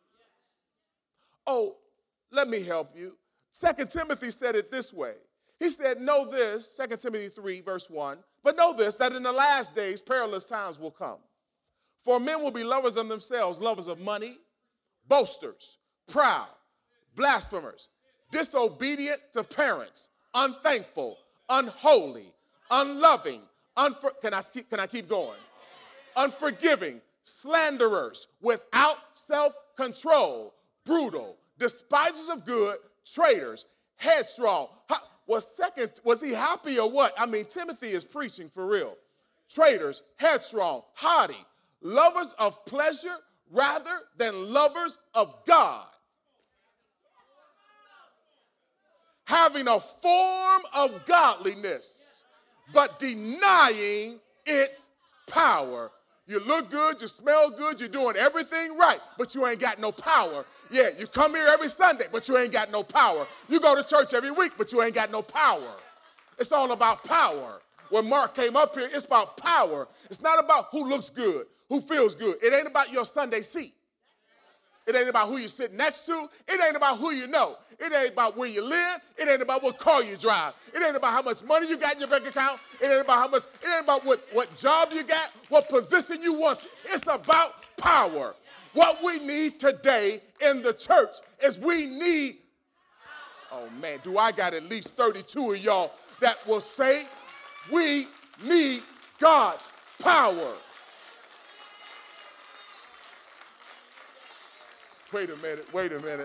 Oh, let me help you. Second Timothy said it this way. He said, know this, Second Timothy three, verse one, but know this, that in the last days perilous times will come. For men will be lovers of themselves, lovers of money, boasters, proud, blasphemers, disobedient to parents, unthankful, unholy, unloving, unfor- can, I keep, can I keep going? Unforgiving, slanderers, without self-control, brutal, despisers of good, traitors, headstrong. Ha- was second, was he happy or what? I mean, Timothy is preaching for real. Traitors, headstrong, haughty, lovers of pleasure rather than lovers of God, having a form of godliness, but denying its power. You look good, you smell good, you're doing everything right, but you ain't got no power. Yeah, you come here every Sunday, but you ain't got no power. You go to church every week, but you ain't got no power. It's all about power. When Mark came up here, it's about power. It's not about who looks good, who feels good. It ain't about your Sunday seat. It ain't about who you sit next to. It ain't about who you know. It ain't about where you live. It ain't about what car you drive. It ain't about how much money you got in your bank account. It ain't about how much, it ain't about what, what job you got, what position you want. It's about power. What we need today in the church is we need, oh man, do I got at least thirty-two of y'all that will say we need God's power. Wait a minute, wait a minute.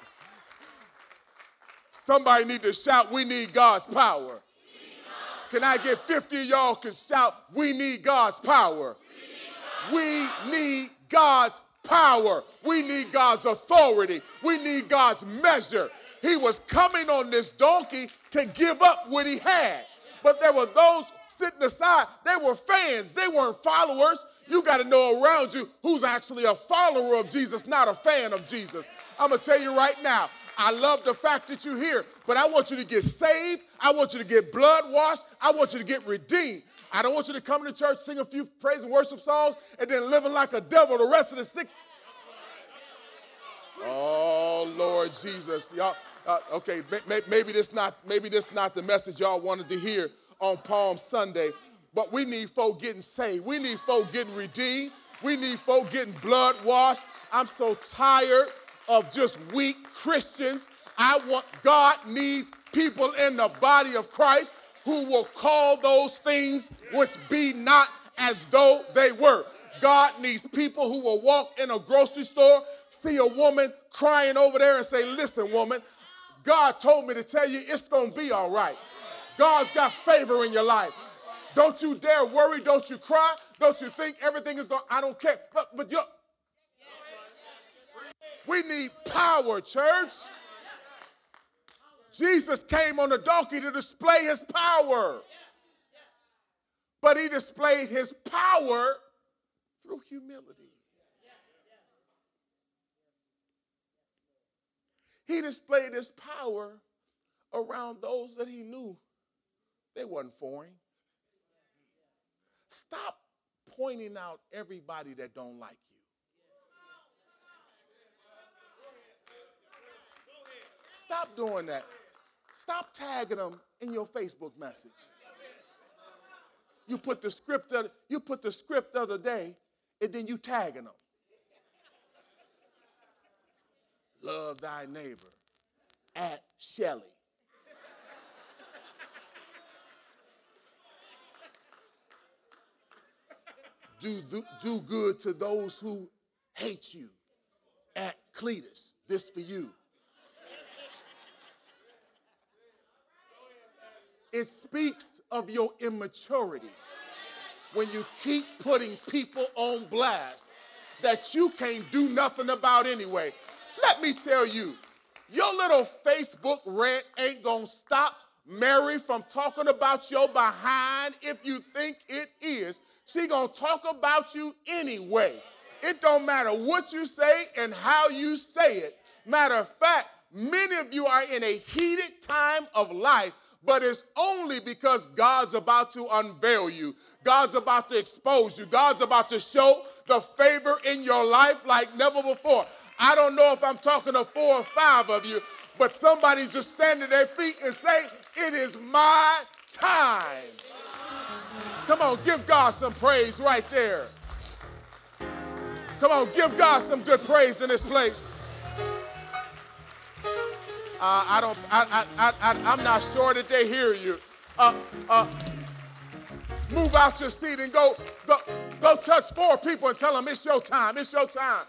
Somebody need to shout, we need God's power. Can I get fifty of y'all can shout, we need God's power. We need God's power. We need God's authority. We need God's measure. He was coming on this donkey to give up what he had. But there were those sitting aside. They were fans. They weren't followers. You got to know around you who's actually a follower of Jesus, not a fan of Jesus. I'm going to tell you right now, I love the fact that you're here, but I want you to get saved. I want you to get blood washed. I want you to get redeemed. I don't want you to come to church, sing a few praise and worship songs, and then living like a devil the rest of the six. Oh, Lord Jesus. Y'all, uh, okay, may, maybe this not maybe this not the message y'all wanted to hear on Palm Sunday, but we need folk getting saved. We need folk getting redeemed. We need folk getting blood washed. I'm so tired of just weak Christians. I want, God needs people in the body of Christ who will call those things which be not as though they were. God needs people who will walk in a grocery store, see a woman crying over there and say, listen, woman, God told me to tell you it's going to be all right. God's got favor in your life. Don't you dare worry. Don't you cry. Don't you think everything is going to, I don't care. But, but you're, we need power, church. Jesus came on a donkey to display his power. But he displayed his power through humility. He displayed his power around those that he knew they wasn't for him. Stop pointing out everybody that don't like you. Stop doing that. Stop tagging them in your Facebook message. You put the script of, you put the script of the day, and then you tagging them. Love thy neighbor at Shelley. Do, do, do good to those who hate you at Cletus. This for you. It speaks of your immaturity when you keep putting people on blast that you can't do nothing about anyway. Let me tell you, your little Facebook rant ain't gonna stop Mary from talking about your behind if you think it is. She gonna talk about you anyway. It don't matter what you say and how you say it. Matter of fact, many of you are in a heated time of life, but it's only because God's about to unveil you. God's about to expose you. God's about to show the favor in your life like never before. I don't know if I'm talking to four or five of you, but somebody just stand to their feet and say, it is my time. Come on, give God some praise right there. Come on, give God some good praise in this place. Uh, I don't, I, I, I, I'm not sure that they hear you. Uh, uh, move out your seat and go, go, go touch four people and tell them it's your time. It's your time.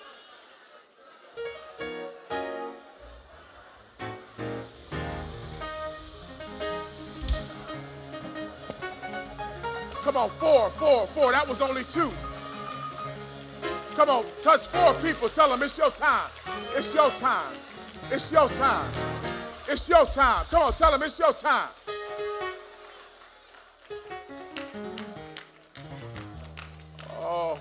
Come on, four, four, four. That was only two. Come on, touch four people. Tell them it's your time. It's your time. It's your time. It's your time. Come on, tell them it's your time. Oh,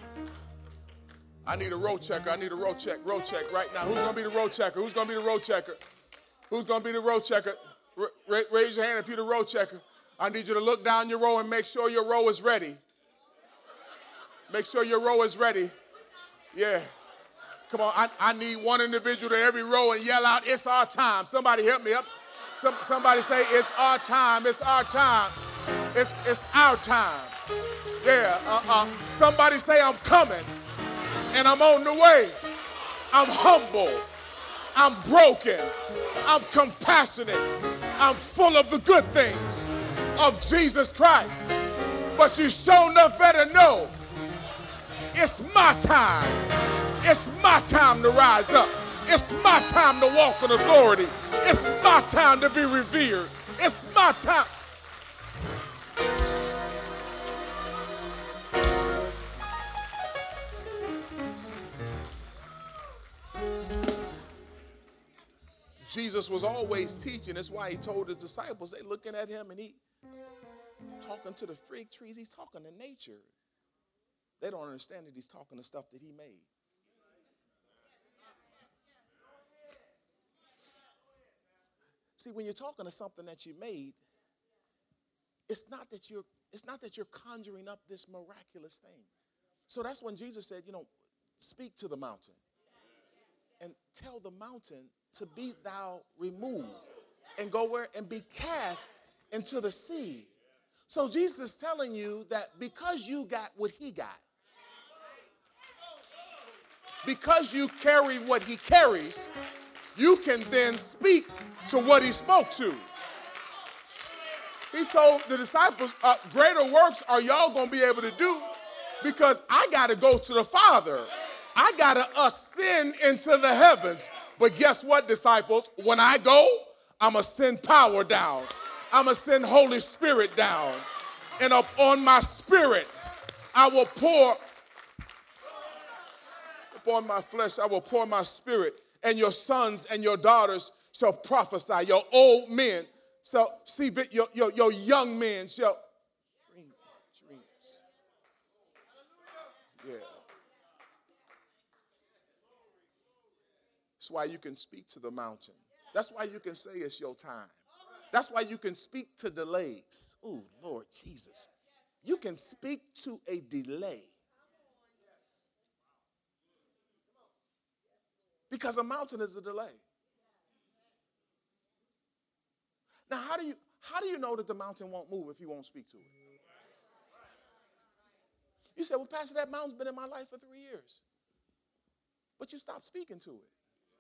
I need a road checker. I need a road check. Road check right now. Who's gonna be the road checker? Who's gonna be the road checker? Who's gonna be the road checker? R- raise your hand if you're the road checker. I need you to look down your row and make sure your row is ready. Make sure your row is ready. Yeah. Come on, I, I need one individual to every row and yell out, it's our time. Somebody help me up. Some, somebody say, it's our time, it's our time. It's, it's our time. Yeah, uh-uh. Somebody say, I'm coming and I'm on the way. I'm humble. I'm broken. I'm compassionate. I'm full of the good things of Jesus Christ. But you sure enough better know it's my time. It's my time to rise up. It's my time to walk in authority. It's my time to be revered. It's my time. Jesus was always teaching. That's why he told his disciples, they looking at him and he talking to the fig trees. He's talking to nature. They don't understand that he's talking to stuff that he made. See, when you're talking to something that you made, it's not that you're it's not that you're conjuring up this miraculous thing. So that's when Jesus said, you know, speak to the mountain and tell the mountain to be thou removed and go where and be cast into the sea. So Jesus is telling you that because you got what he got, because you carry what he carries, you can then speak to what he spoke to. He told the disciples, uh, greater works are y'all going to be able to do because I got to go to the Father. I got to ascend into the heavens. But guess what, disciples? When I go, I'm going to send power down. I'm going to send Holy Spirit down. And upon my spirit, I will pour, upon my flesh, I will pour my spirit. And your sons and your daughters shall prophesy. Your old men shall see, your, your, your young men shall dream dreams. Yeah. That's why you can speak to the mountain. That's why you can say it's your time. That's why you can speak to delays. Oh, Lord Jesus. You can speak to a delay. Because a mountain is a delay. Now, how do you how do you know that the mountain won't move if you won't speak to it? You say, well, Pastor, that mountain's been in my life for three years. But you stopped speaking to it.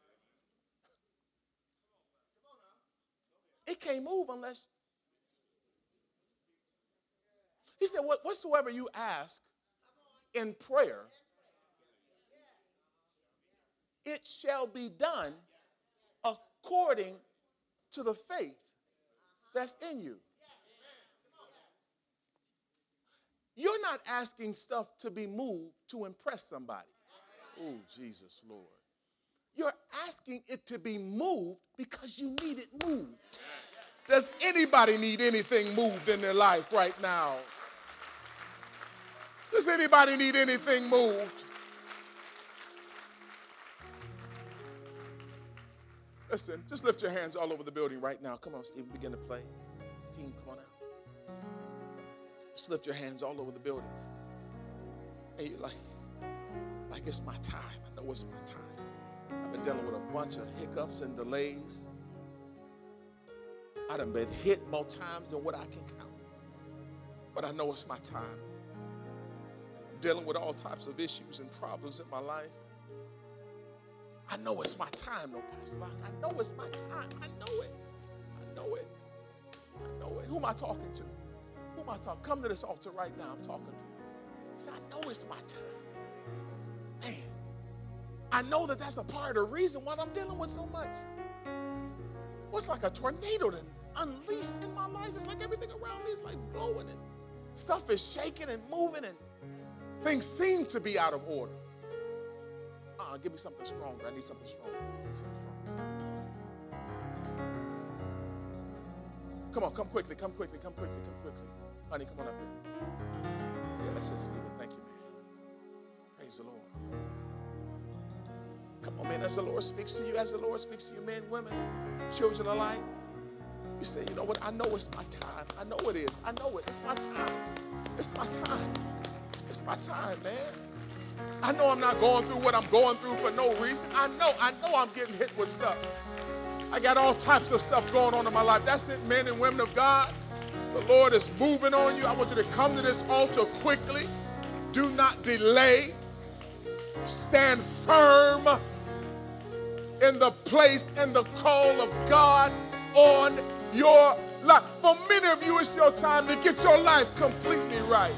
It can't move unless. He said, what, whatsoever you ask in prayer, it shall be done according to the faith that's in you. You're not asking stuff to be moved to impress somebody. Oh, Jesus, Lord. You're asking it to be moved because you need it moved. Does anybody need anything moved in their life right now? Does anybody need anything moved? Listen, just lift your hands all over the building right now. Come on, Stephen, begin to play. Team, come on out. Just lift your hands all over the building. And you're like, like it's my time. I know it's my time. I've been dealing with a bunch of hiccups and delays. I done been hit more times than what I can count. But I know it's my time. I'm dealing with all types of issues and problems in my life. I know it's my time, though, Pastor Locke. I know it's my time. I know it. I know it. I know it. Who am I talking to? Who am I talking? Come to this altar right now. I'm talking to you. Say, I know it's my time. Man, I know that that's a part of the reason why I'm dealing with so much. What's like a tornado that unleashed in my life? It's like everything around me is like blowing and stuff is shaking and moving and things seem to be out of order. Uh-uh, give me something stronger. I need something stronger. Something stronger. Come on, come quickly, come quickly, come quickly, come quickly. Honey, come on up here. Yeah, let's just leave it. Thank you, man. Praise the Lord. Come on, man, as the Lord speaks to you, as the Lord speaks to you, men, women, children alike, you say, you know what, I know it's my time. I know it is. I know it. It's my time. It's my time. It's my time, man. I know I'm not going through what I'm going through for no reason. I know, I know I'm getting hit with stuff. I got all types of stuff going on in my life. That's it, men and women of God. The Lord is moving on you. I want you to come to this altar quickly. Do not delay. Stand firm in the place and the call of God on your life. For many of you, it's your time to get your life completely right.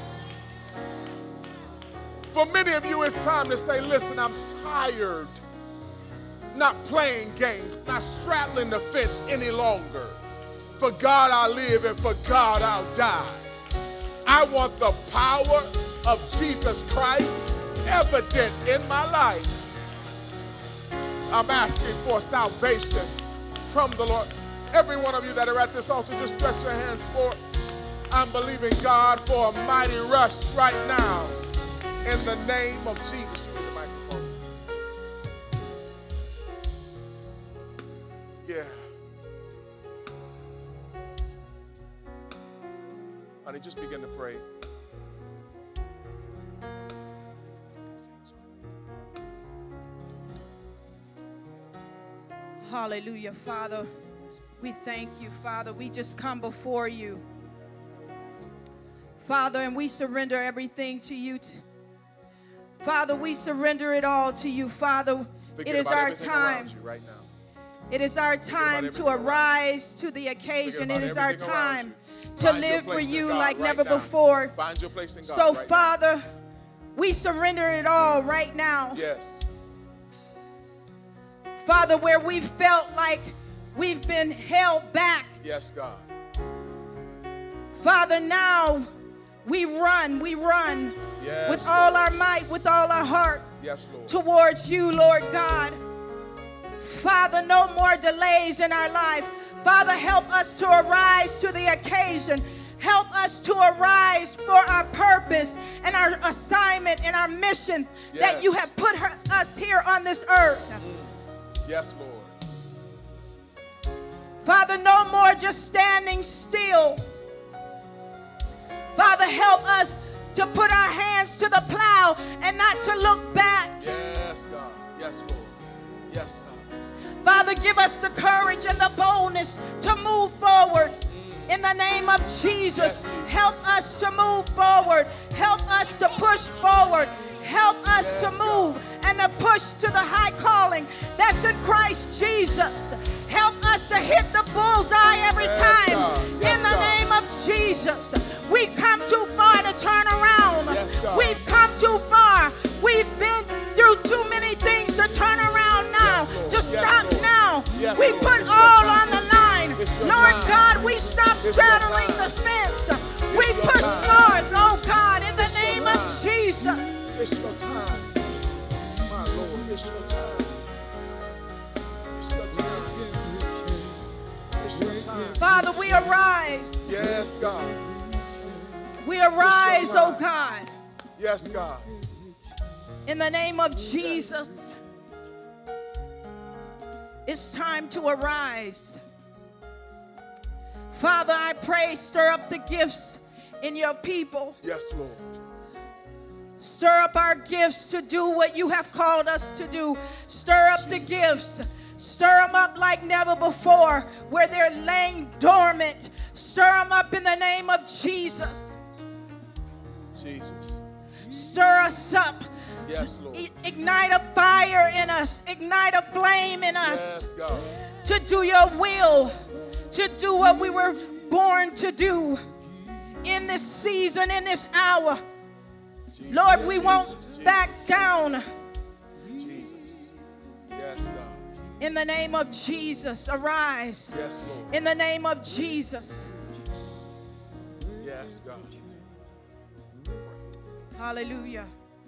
For many of you, it's time to say, listen, I'm tired. Not playing games, not straddling the fence any longer. For God I live and for God I'll die. I want the power of Jesus Christ evident in my life. I'm asking for salvation from the Lord. Every one of you that are at this altar, just stretch your hands forward. I'm believing God for a mighty rush right now. In the name of Jesus. Give me the microphone. Yeah. Honey, just begin to pray. Hallelujah, Father. We thank you, Father. We just come before you, Father, and we surrender everything to you. Father, we surrender it all to you, Father. Forget it is our time. Right now. It is our time to arise to the occasion. It is our time to live for you like never before. Find your place in God. So, Father, we surrender it all right now. Yes. Father, where we felt like we've been held back. Yes, God. Father, now we run, we run yes, with Lord. all our might, with all our heart yes, Lord. towards you, Lord God. Father, no more delays in our life. Father, help us to arise to the occasion. Help us to arise for our purpose and our assignment and our mission yes. that you have put her, us here on this earth. Mm. Yes, Lord. Father, no more just standing still. Father, help us to put our hands to the plow and not to look back. Yes, God. Yes, Lord. Yes, God. Father, give us the courage and the boldness to move forward. In the name of Jesus, yes, Jesus. Help us to move forward. Help us to push forward. Help us yes, to move God. and to push to the high calling that's in Christ Jesus. Help us to hit the bullseye every yes, time. Yes, in the God. name of Jesus. We've come too far to turn around. Yes, We've come too far. We've been through too many things to turn around now. Yes, to stop yes, now. Yes, we Lord. put it's all on the line. Lord time. God, we stop it's straddling the fence. It's we push time. north, oh God, in the it's name of Jesus. It's your time. My Lord, it's your time. It's your time. It's your time. Father, we arise. Yes, God. We arise, oh God. Yes, God. In the name of Jesus. It's time to arise. Father, I pray, stir up the gifts in your people. Yes, Lord. Stir up our gifts to do what you have called us to do. Stir up the gifts. Stir them up like never before, where they're laying dormant. Stir them up in the name of Jesus. Jesus. Stir us up. Yes, Lord. I- ignite a fire in us. Ignite a flame in us. Yes, God. To do your will. To do what we were born to do. In this season, in this hour. Jesus, Lord, we Jesus, won't Jesus, back Jesus. down. Jesus. Yes, God. In the name of Jesus, arise. Yes, Lord. In the name of Jesus. Yes, God. Hallelujah.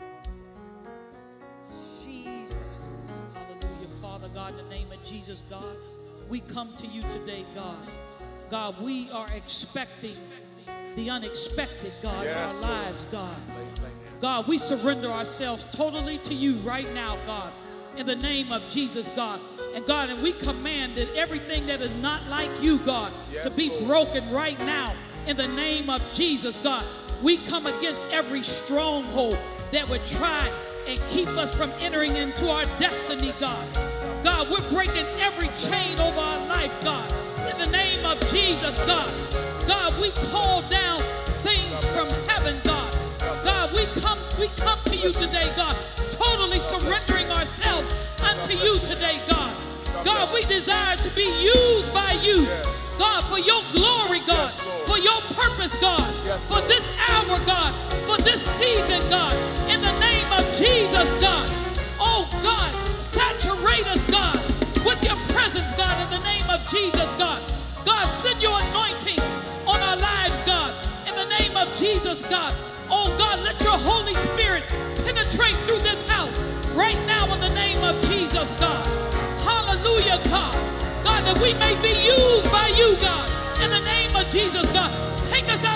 Jesus. Hallelujah. Father God, in the name of Jesus, God, we come to you today, God. God, we are expecting the unexpected, God, yes, in our Lord. lives, God. God, we surrender ourselves totally to you right now, God, in the name of Jesus, God. And God, and we command that everything that is not like you, God, yes, to be Lord. broken right now in the name of Jesus, God. We come against every stronghold that would try and keep us from entering into our destiny, God. God, we're breaking every chain over our life, God, in the name of Jesus, God. God, we call down things from heaven, God. God, we come, we come to you today, God, totally surrendering ourselves unto you today, God. God, we desire to be used by you, God, for your glory, God, for your purpose, God, for this hour, God, for this season, God, in the name of Jesus, God. Oh, God, saturate us, God, with your presence, God, in the name of Jesus, God. God, send your anointing on our lives, God, in the name of Jesus, God. Oh, God, let your Holy Spirit penetrate through this house right now in the name of Jesus, God. Hallelujah, God. God, that we may be used by you, God, in the name of Jesus, God. Take us out of our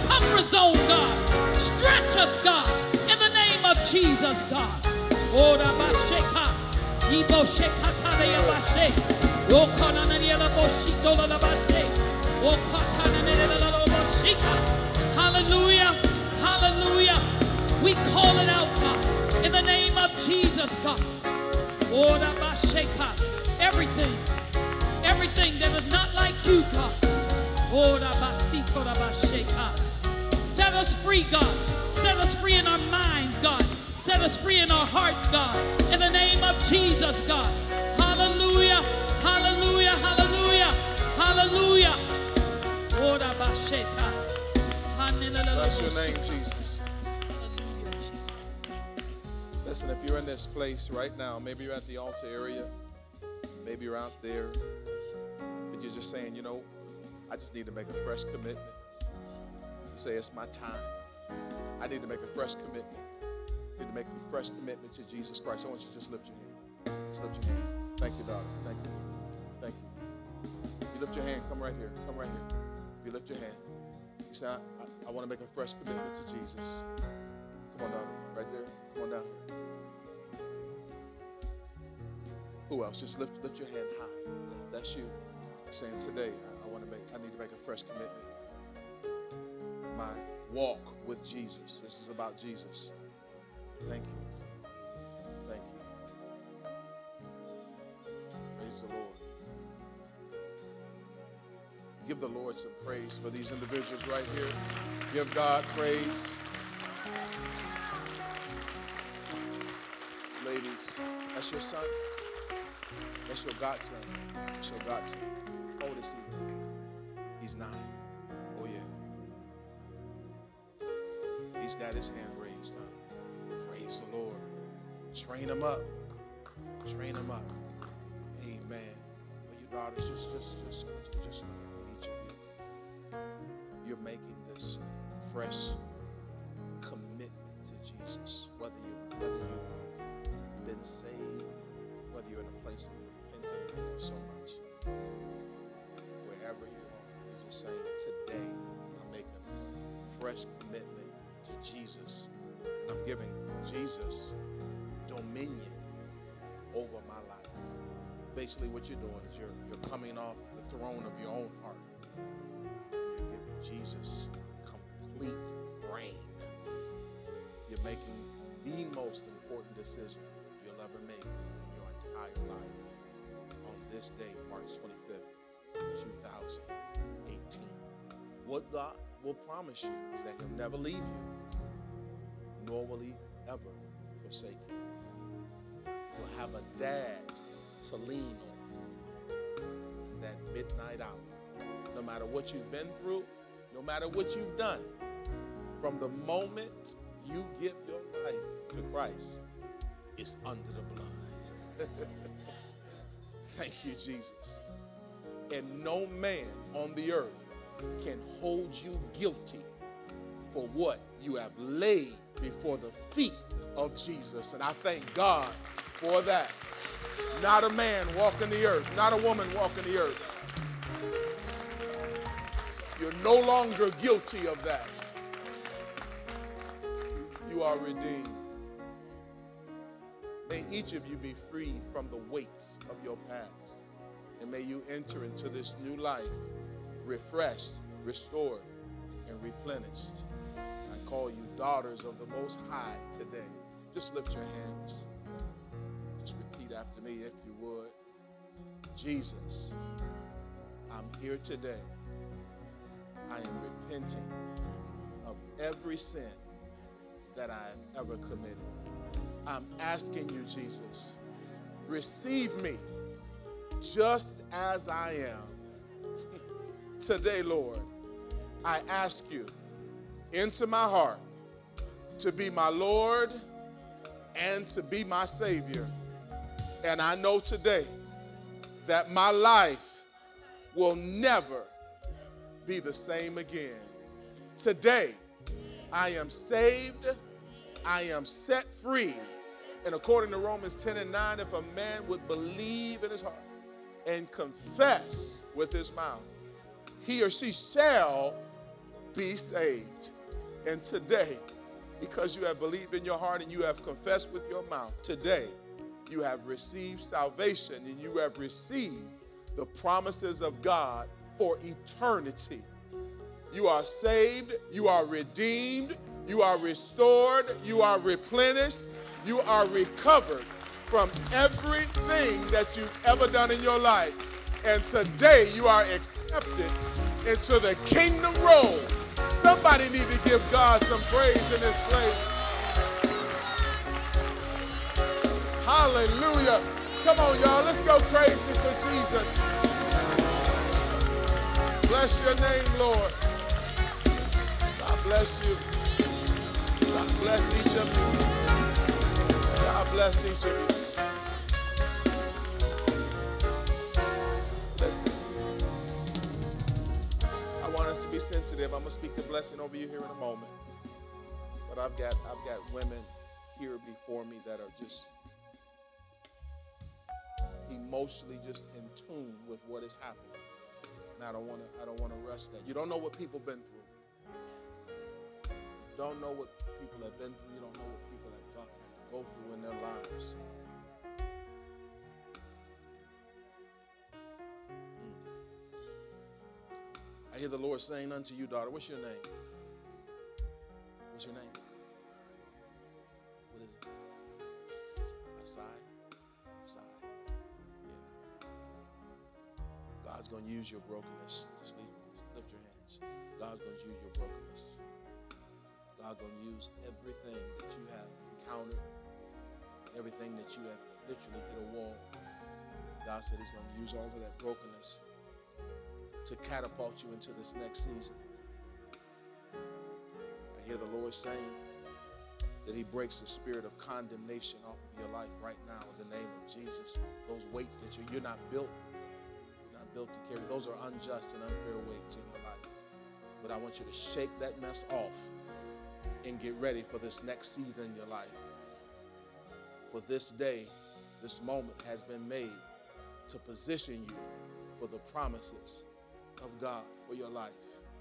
comfort zone, God. Stretch us, God, in the name of Jesus, God. Ora basheka, ibo shekata de yabashe, okana na yela boshito la labate, okata na la la boshika. Hallelujah, hallelujah. We call it out, God, in the name of Jesus, God. Ora basheka, everything, everything that is not like you, God. Ora basito la basheka. Set us free, God. Set us free in our minds, God. Set us free in our hearts, God. In the name of Jesus, God. Hallelujah. Hallelujah. Hallelujah. Hallelujah. Bless your name, Jesus. Listen, if you're in this place right now, maybe you're at the altar area, maybe you're out there, but you're just saying, you know, I just need to make a fresh commitment. You say, it's my time. I need to make a fresh commitment. I need to make a fresh commitment to Jesus Christ. I want you to just lift your hand. Just lift your hand. Thank you, daughter. Thank you. Thank you. You lift your hand. Come right here. Come right here. If you lift your hand, you say, I, I, I want to make a fresh commitment to Jesus. Come on, daughter. Right there. Come on down here. Who else? Just lift, lift your hand high. If that's you. Saying today, I, I want to make, I need to make a fresh commitment. My walk with Jesus. This is about Jesus. Thank you. Thank you. Praise the Lord. Give the Lord some praise for these individuals right here. Give God praise. Ladies, that's your son. That's your godson. That's your godson. How old is he? He's nine. Oh, yeah. He's got his hand raised up. Praise the Lord. Train him up. Train him up. Amen. Well, you daughters, just, just, just, just look at each of you. You're making this fresh commitment to Jesus. Whether you, whether you've been saved, whether you're in a place of repenting, thank you so much. Wherever you are, you're just saying, today I'm making a fresh commitment to Jesus. And I'm giving Jesus dominion over my life. Basically what you're doing is you're, you're coming off the throne of your own heart. And you're giving Jesus complete reign. You're making the most important decision you'll ever make in your entire life on this day, March twenty-fifth, two thousand eighteen. What God will promise you is that he'll never leave you, nor will he ever forsake you. You'll have a dad to lean on in that midnight hour. No matter what you've been through, no matter what you've done, from the moment you give your life to Christ, it's under the blood. Thank you, Jesus. And no man on the earth can hold you guilty for what you have laid before the feet of Jesus. And I thank God for that. Not a man walking the earth, not a woman walking the earth. You're no longer guilty of that. You are redeemed. May each of you be freed from the weights of your past. And may you enter into this new life refreshed, restored, and replenished. I call you daughters of the Most High today. Just lift your hands. Just repeat after me if you would. Jesus, I'm here today. I am repenting of every sin that I have ever committed. I'm asking you, Jesus, receive me just as I am. Today, Lord, I ask you into my heart to be my Lord and to be my Savior. And I know today that my life will never be the same again. Today, I am saved. I am set free. And according to Romans ten and nine, if a man would believe in his heart and confess with his mouth, he or she shall be saved. And today, because you have believed in your heart and you have confessed with your mouth, today you have received salvation and you have received the promises of God for eternity. You are saved, you are redeemed, you are restored, you are replenished, you are recovered from everything that you've ever done in your life. And today you are accepted into the kingdom roll. Somebody need to give God some praise in this place. Hallelujah. Come on, y'all. Let's go crazy for Jesus. Bless your name, Lord. God bless you. God bless each of you. God bless each of you. Listen. I want us to be sensitive. I'm gonna speak the blessing over you here in a moment. But I've got I've got women here before me that are just emotionally just in tune with what is happening. And I don't want to I don't want to rush that. You don't know what people have been through. You don't know what people have been through. You don't know what people have got, had to go through in their lives. I hear the Lord saying unto you, daughter, what's your name? What's your name? What is it? Aside? Aside. Yeah. God's going to use your brokenness. Just leave, lift your hands. God's going to use your brokenness. God's going to use everything that you have encountered, everything that you have literally hit a wall. God said he's going to use all of that brokenness to catapult you into this next season. I hear the Lord saying that he breaks the spirit of condemnation off of your life right now in the name of Jesus. Those weights that you're, you're not built, you're not built to carry. Those are unjust and unfair weights in your life. But I want you to shake that mess off and get ready for this next season in your life. For this day, this moment has been made to position you for the promises of God for your life.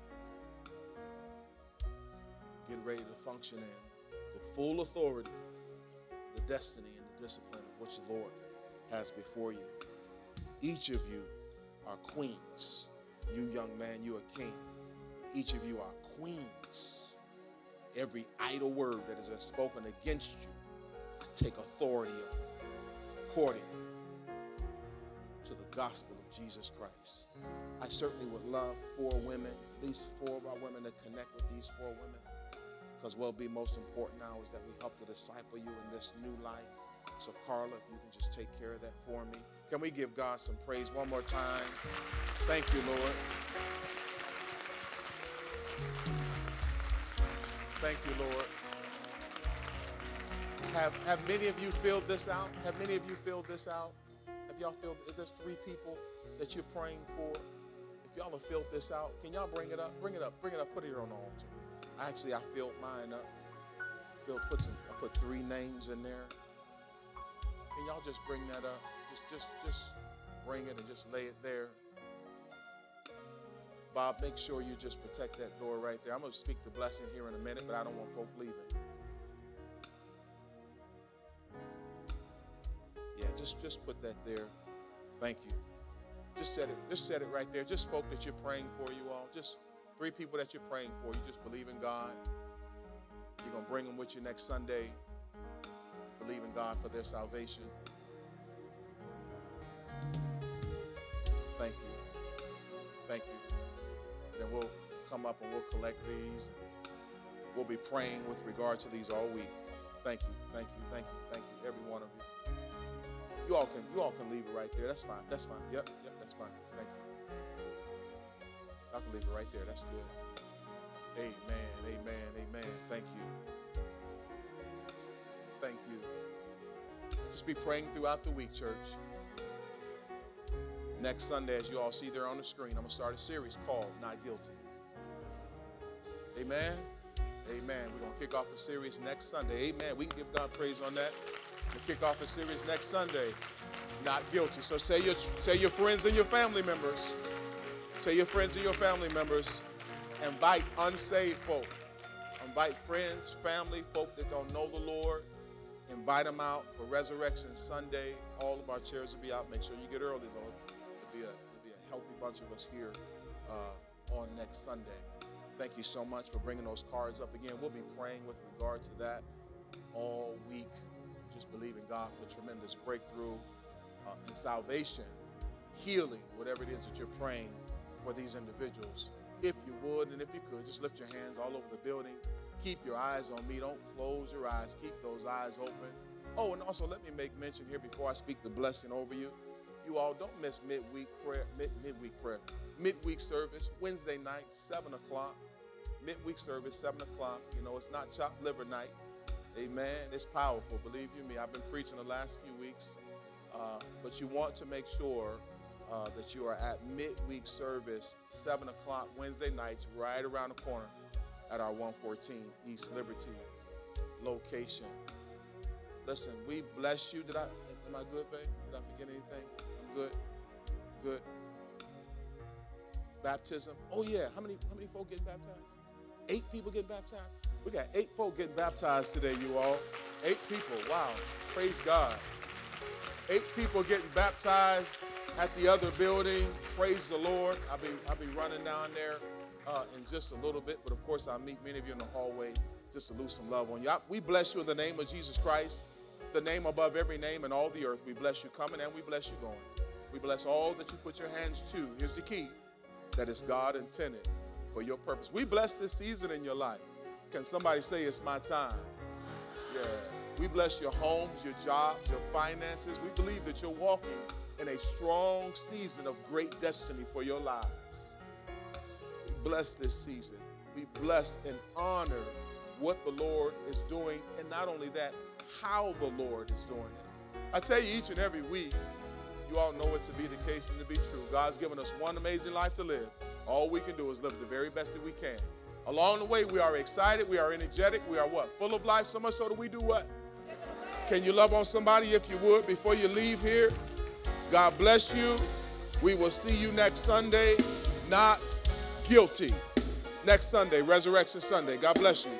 Get ready to function in the full authority, the destiny, and the discipline of which the Lord has before you. Each of you are queens. You, young man, you are king. Each of you are queens. Every idle word that is spoken against you, I take authority according to the gospel of Jesus Christ. I certainly would love four women, at least four of our women, to connect with these four women. Because what will be most important now is that we help to disciple you in this new life. So Carla, if you can just take care of that for me. Can we give God some praise one more time? Thank you, Lord. Thank you, Lord. Have, have many of you filled this out? Have many of you filled this out? Have y'all filled, if there's three people that you're praying for, if y'all have filled this out, can y'all bring it up? Bring it up, bring it up, put it here on the altar. Actually, I filled mine up. Phil put some, I put three names in there. Can y'all just bring that up? Just, just, just bring it and just lay it there. Bob, make sure you just protect that door right there. I'm going to speak the blessing here in a minute, but I don't want folk leaving. Yeah, just, just put that there. Thank you. Just set it, just set it right there. Just folk that you're praying for, you all. Just three people that you're praying for. You just believe in God. You're going to bring them with you next Sunday. Believe in God for their salvation. Thank you. Thank you. Then we'll come up and we'll collect these. We'll be praying with regard to these all week. Thank you. Thank you. Thank you. Thank you. Every one of you. You all can you all can leave it right there. That's fine. That's fine. Yep. Yep. That's fine. Thank you. I can leave it right there. That's good. Amen. Amen. Amen. Thank you. Thank you. Just be praying throughout the week, church. Next Sunday, as you all see there on the screen, I'm going to start a series called Not Guilty. Amen. Amen. We're going to kick off a series next Sunday. Amen. We can give God praise on that. We'll kick off a series next Sunday, Not Guilty. So say your, say your friends and your family members. Say your friends and your family members. Invite unsaved folk. Invite friends, family, folk that don't know the Lord. Invite them out for Resurrection Sunday. All of our chairs will be out. Make sure you get early, though. There'll be a, there'll be a healthy bunch of us here uh, on next Sunday. Thank you so much for bringing those cards up again. We'll be praying with regard to that all week. Just believing God for tremendous breakthrough uh, and salvation, healing, whatever it is that you're praying for these individuals. If you would, and if you could, just lift your hands all over the building. Keep your eyes on me. Don't close your eyes. Keep those eyes open. Oh, and also let me make mention here before I speak the blessing over you. You all don't miss midweek prayer, mid, midweek prayer, midweek service, Wednesday night, seven o'clock. Midweek service, seven o'clock. You know, it's not chopped liver night. Amen. It's powerful. Believe you me, I've been preaching the last few weeks. Uh, but you want to make sure uh, that you are at midweek service, seven o'clock Wednesday nights, right around the corner at our one fourteen East Liberty location. Listen, we bless you. Did I, am I good, babe? Did I forget anything? I'm good? Good. Baptism. Oh, yeah. How many, how many folk getting baptized? Eight people getting baptized? We got eight folk getting baptized today, you all. Eight people. Wow. Praise God. Eight people getting baptized at the other building. Praise the Lord. I'll be, I'll be running down there uh, in just a little bit. But, of course, I'll meet many of you in the hallway just to lose some love on you. I, we bless you in the name of Jesus Christ, the name above every name in all the earth. We bless you coming and we bless you going. We bless all that you put your hands to. Here's the key. That is God intended for your purpose. We bless this season in your life. Can somebody say it's my time? Yeah. We bless your homes, your jobs, your finances. We believe that you're walking in a strong season of great destiny for your lives. We bless this season. We bless and honor what the Lord is doing, and not only that, how the Lord is doing it. I tell you each and every week, you all know it to be the case and to be true. God's given us one amazing life to live. All we can do is live the very best that we can. Along the way, we are excited, we are energetic, we are what? Full of life, so much so that we do what? Can you love on somebody if you would before you leave here? God bless you. We will see you next Sunday. Not guilty. Next Sunday, Resurrection Sunday. God bless you.